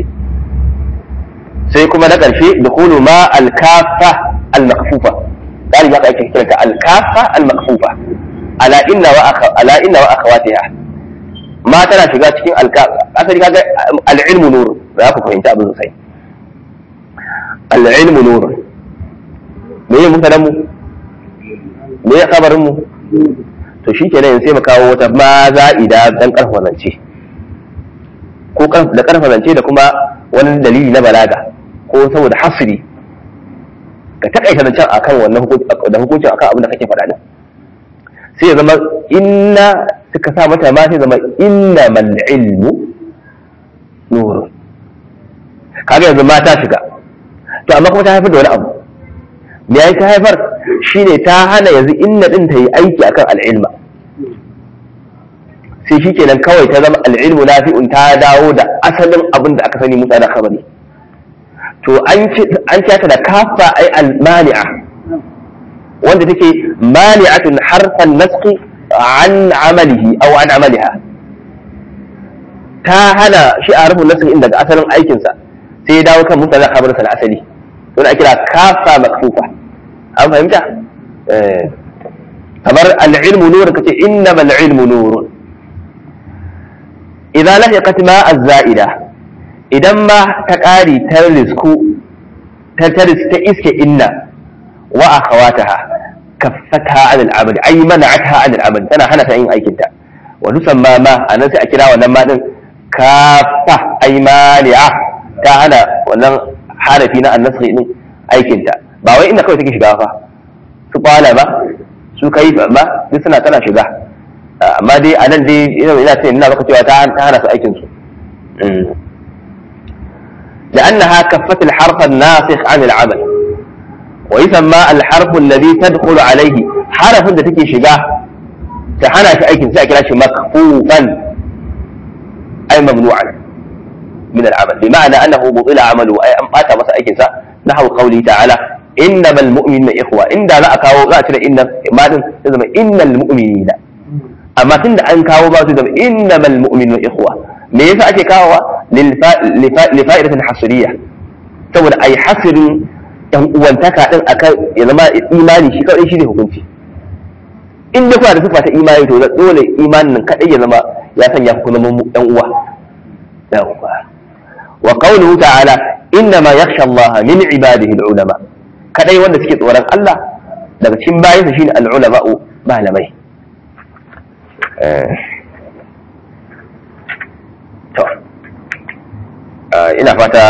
sai kuma na karshe dukhulu ma al-kaffa al-makfufa dali ya ake kiranta al-kaffa al-makfufa ala inna wa akha ala inna wa akhawatiha ma tana shiga cikin al-kaffa asali kaga al-ilmu nur za ku fahimta abin sosai al-ilmu nur me ya mutanen mu me ya kabarin mu to shikenan sai mu kawo wata ma za'ida dan karfa zance ko da karfa zance da kuma wani dalili na balaga ko saboda hasri ka takaita zancen akan wannan da hukuncin akan abin da kake faɗa din sai ya zama inna suka sa mata ma sai zama inna mal ilmu nur kaga yanzu ma ta shiga to amma kuma ta haifar da wani abu me yayi ta haifar shine ta hana yanzu inna din ta yi aiki akan al-ilma sai shikenan kawai ta zama al-ilmu nafi'un ta dawo da asalin abin da aka sani mutsa da khabari to an ce an ce ta da kafa ai al-mani'a wanda take mani'atun harfan nasqi an amalihi aw an amaliha ta hana shi a harfin nasqi inda daga asalin aikin sa sai ya dawo kan mutsa da khabarin sa na asali don a kira kafa makfufa an fahimta eh kamar al-ilmu nur kace innamal ilmu nurun idan lahiqat ma az-za'ida idan ma ta ƙari ta risku ta taris ta iske inna wa akhawataha kaffataha 'ala al-'amal ay mana'atha 'ala al-'amal tana hana ta yin aikin ta wa tusamma ma anan sai a kira wannan ma din kaffa ay mani'a ta hana wannan harafi na an-nasr din aikin ta ba wai inda kawai take shiga fa su kwala ba su kai ba duk suna tana shiga amma dai anan dai ina ina sai ina baka cewa ta hana su aikin su لأنها كفت الحرف الناسخ عن العمل ويسمى الحرف الذي تدخل عليه حرف da take shiga ta hana shi aikin sai a kira shi makfufan ay mamnu'an min al-amal bima'na annahu butila amalu ay an bata masa aikin sa nahwu qawli ta'ala innamal mu'minuna ikhwa inda za a kawo za a cire inna madin sai zama innal mu'minina amma tunda an kawo ba su da innamal mu'minuna ikhwa me yasa ake kawowa li fa'idatin hasriya saboda ai hasirin dan uwantaka din akan ya zama imani shi kawai shi ne hukunci in da kuna da sifa ta imani to dole imanin kadai ya zama ya sanya ku zama dan uwa yawa wa qawluhu ta'ala innama yakhsha Allah min ibadihi al-ulama kadai wanda suke tsoron Allah daga cikin bayansa shine al-ulama malamai to ina fata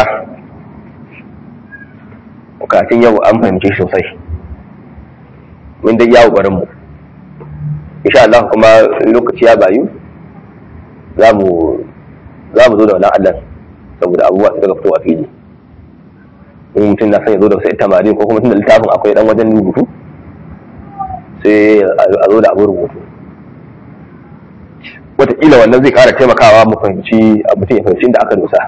bukatun yau an fahimce shi sosai mun dai yawo barin mu insha Allah kuma lokaci ya bayu za mu za mu zo da wannan Allah saboda abubuwa su daga fitowa fili in mutum na son ya zo da wasu tamari ko kuma tun da littafin akwai dan wajen rubutu sai a zo da abin rubutu wataƙila wannan zai ƙara taimakawa mu fahimci mutum ya fahimci da aka dosa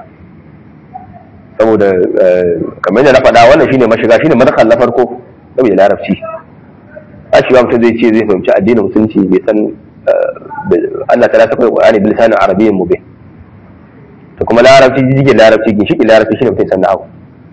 saboda kamar yadda na faɗa wannan shine mashiga shine madakal na farko saboda larabci a shi mutum zai ce zai fahimci addinin musulunci bai san Allah ta saka Qur'ani bil lisanin arabiyyin mubin to kuma larabci jijigin larabci ginshiƙin larabci shine mutum san nahawu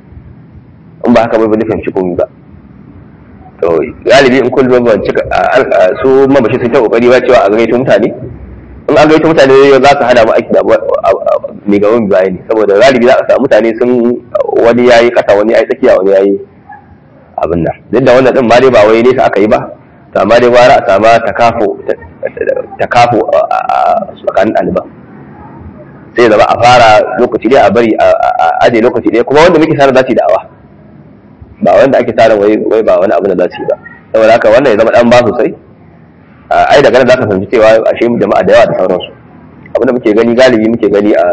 in ba haka ba ba zai fahimci komai ba to galibi in kun ban cika su mamashi sun ta kokari ba cewa a gaito mutane in an gaito mutane za su hada mu aiki da mai gaban bayani saboda galibi za a samu mutane sun wani yayi kasa wani yayi tsakiya wani yayi abin nan duk da wannan din ma dai ba wai nesa aka yi ba to amma dai gwara a samu takafo takafo a tsakanin ɗaliban sai zama a fara lokaci dai a bari a aje lokaci ɗaya kuma wanda muke sanar za su yi da'awa ba wanda ake sanar wai ba wani abu da za su yi ba saboda haka wannan ya zama ɗan ba sosai ai daga nan za ka fahimci cewa ashe jama'a da yawa da sauransu abinda muke gani galibi muke gani a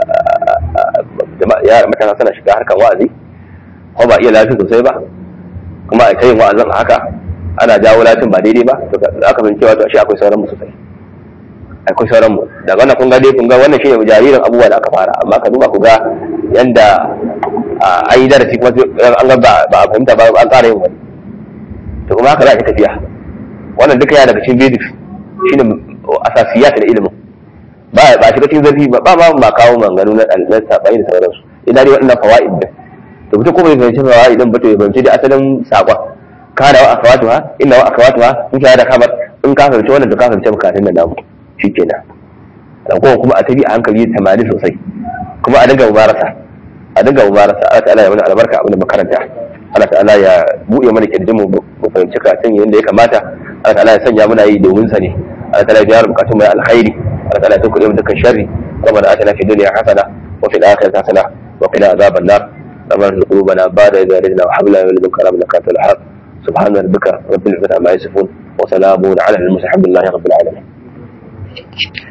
jama'a yara matasa suna shiga harkar wa'azi ko ba iya lafi sosai ba kuma a kayin wa'azin a haka ana jawo latin ba daidai ba to za ka fahimci cewa to ashe akwai sauran mu sosai akwai sauran mu daga wannan kun ga dai kun ga wannan shine jaririn abubuwa da aka fara amma ka duba ku ga yanda a yi darasi kuma an ga ba a fahimta ba an ƙara yin wani to kuma haka za a tafiya wannan duka ya daga cikin basics shine asasiyat da ilimin ba ba shiga cikin zafi ba ba ma kawo manganu na na sabai da sauransu idan dai wannan fawaid da to mutum ko bai fahimci fawaid din ba to ya fahimci da asalin sakon kana wa akhawatuha inna wa akhawatuha in ka da kamar in ka fahimci wannan to ka fahimci bukatun da namu shikenan dan ko kuma a tabi a hankali tamani sosai kuma a dinga mubarasa a dinga mubarasa Allah ta'ala ya mana albarka abin da makaranta Allah ta'ala ya buɗe mana kirjin mu mu fahimci karatun yadda ya kamata Allah ta'ala ya sanya muna yi domin sa ne Allah ta'ala ya biya bukatun mu alkhairi Allah ta'ala ya tukuɗe mu dukkan sharri ربنا آتنا في الدنيا حسنة وفي الآخرة حسنة وقنا عذاب النار ربنا ارزق قلوبنا بعد إذ هديتنا وهب لنا من لدنك رحمة إنك أنت الوهاب سبحان ربك رب العزة عما يصفون وسلام على المرسلين الحمد لله رب العالمين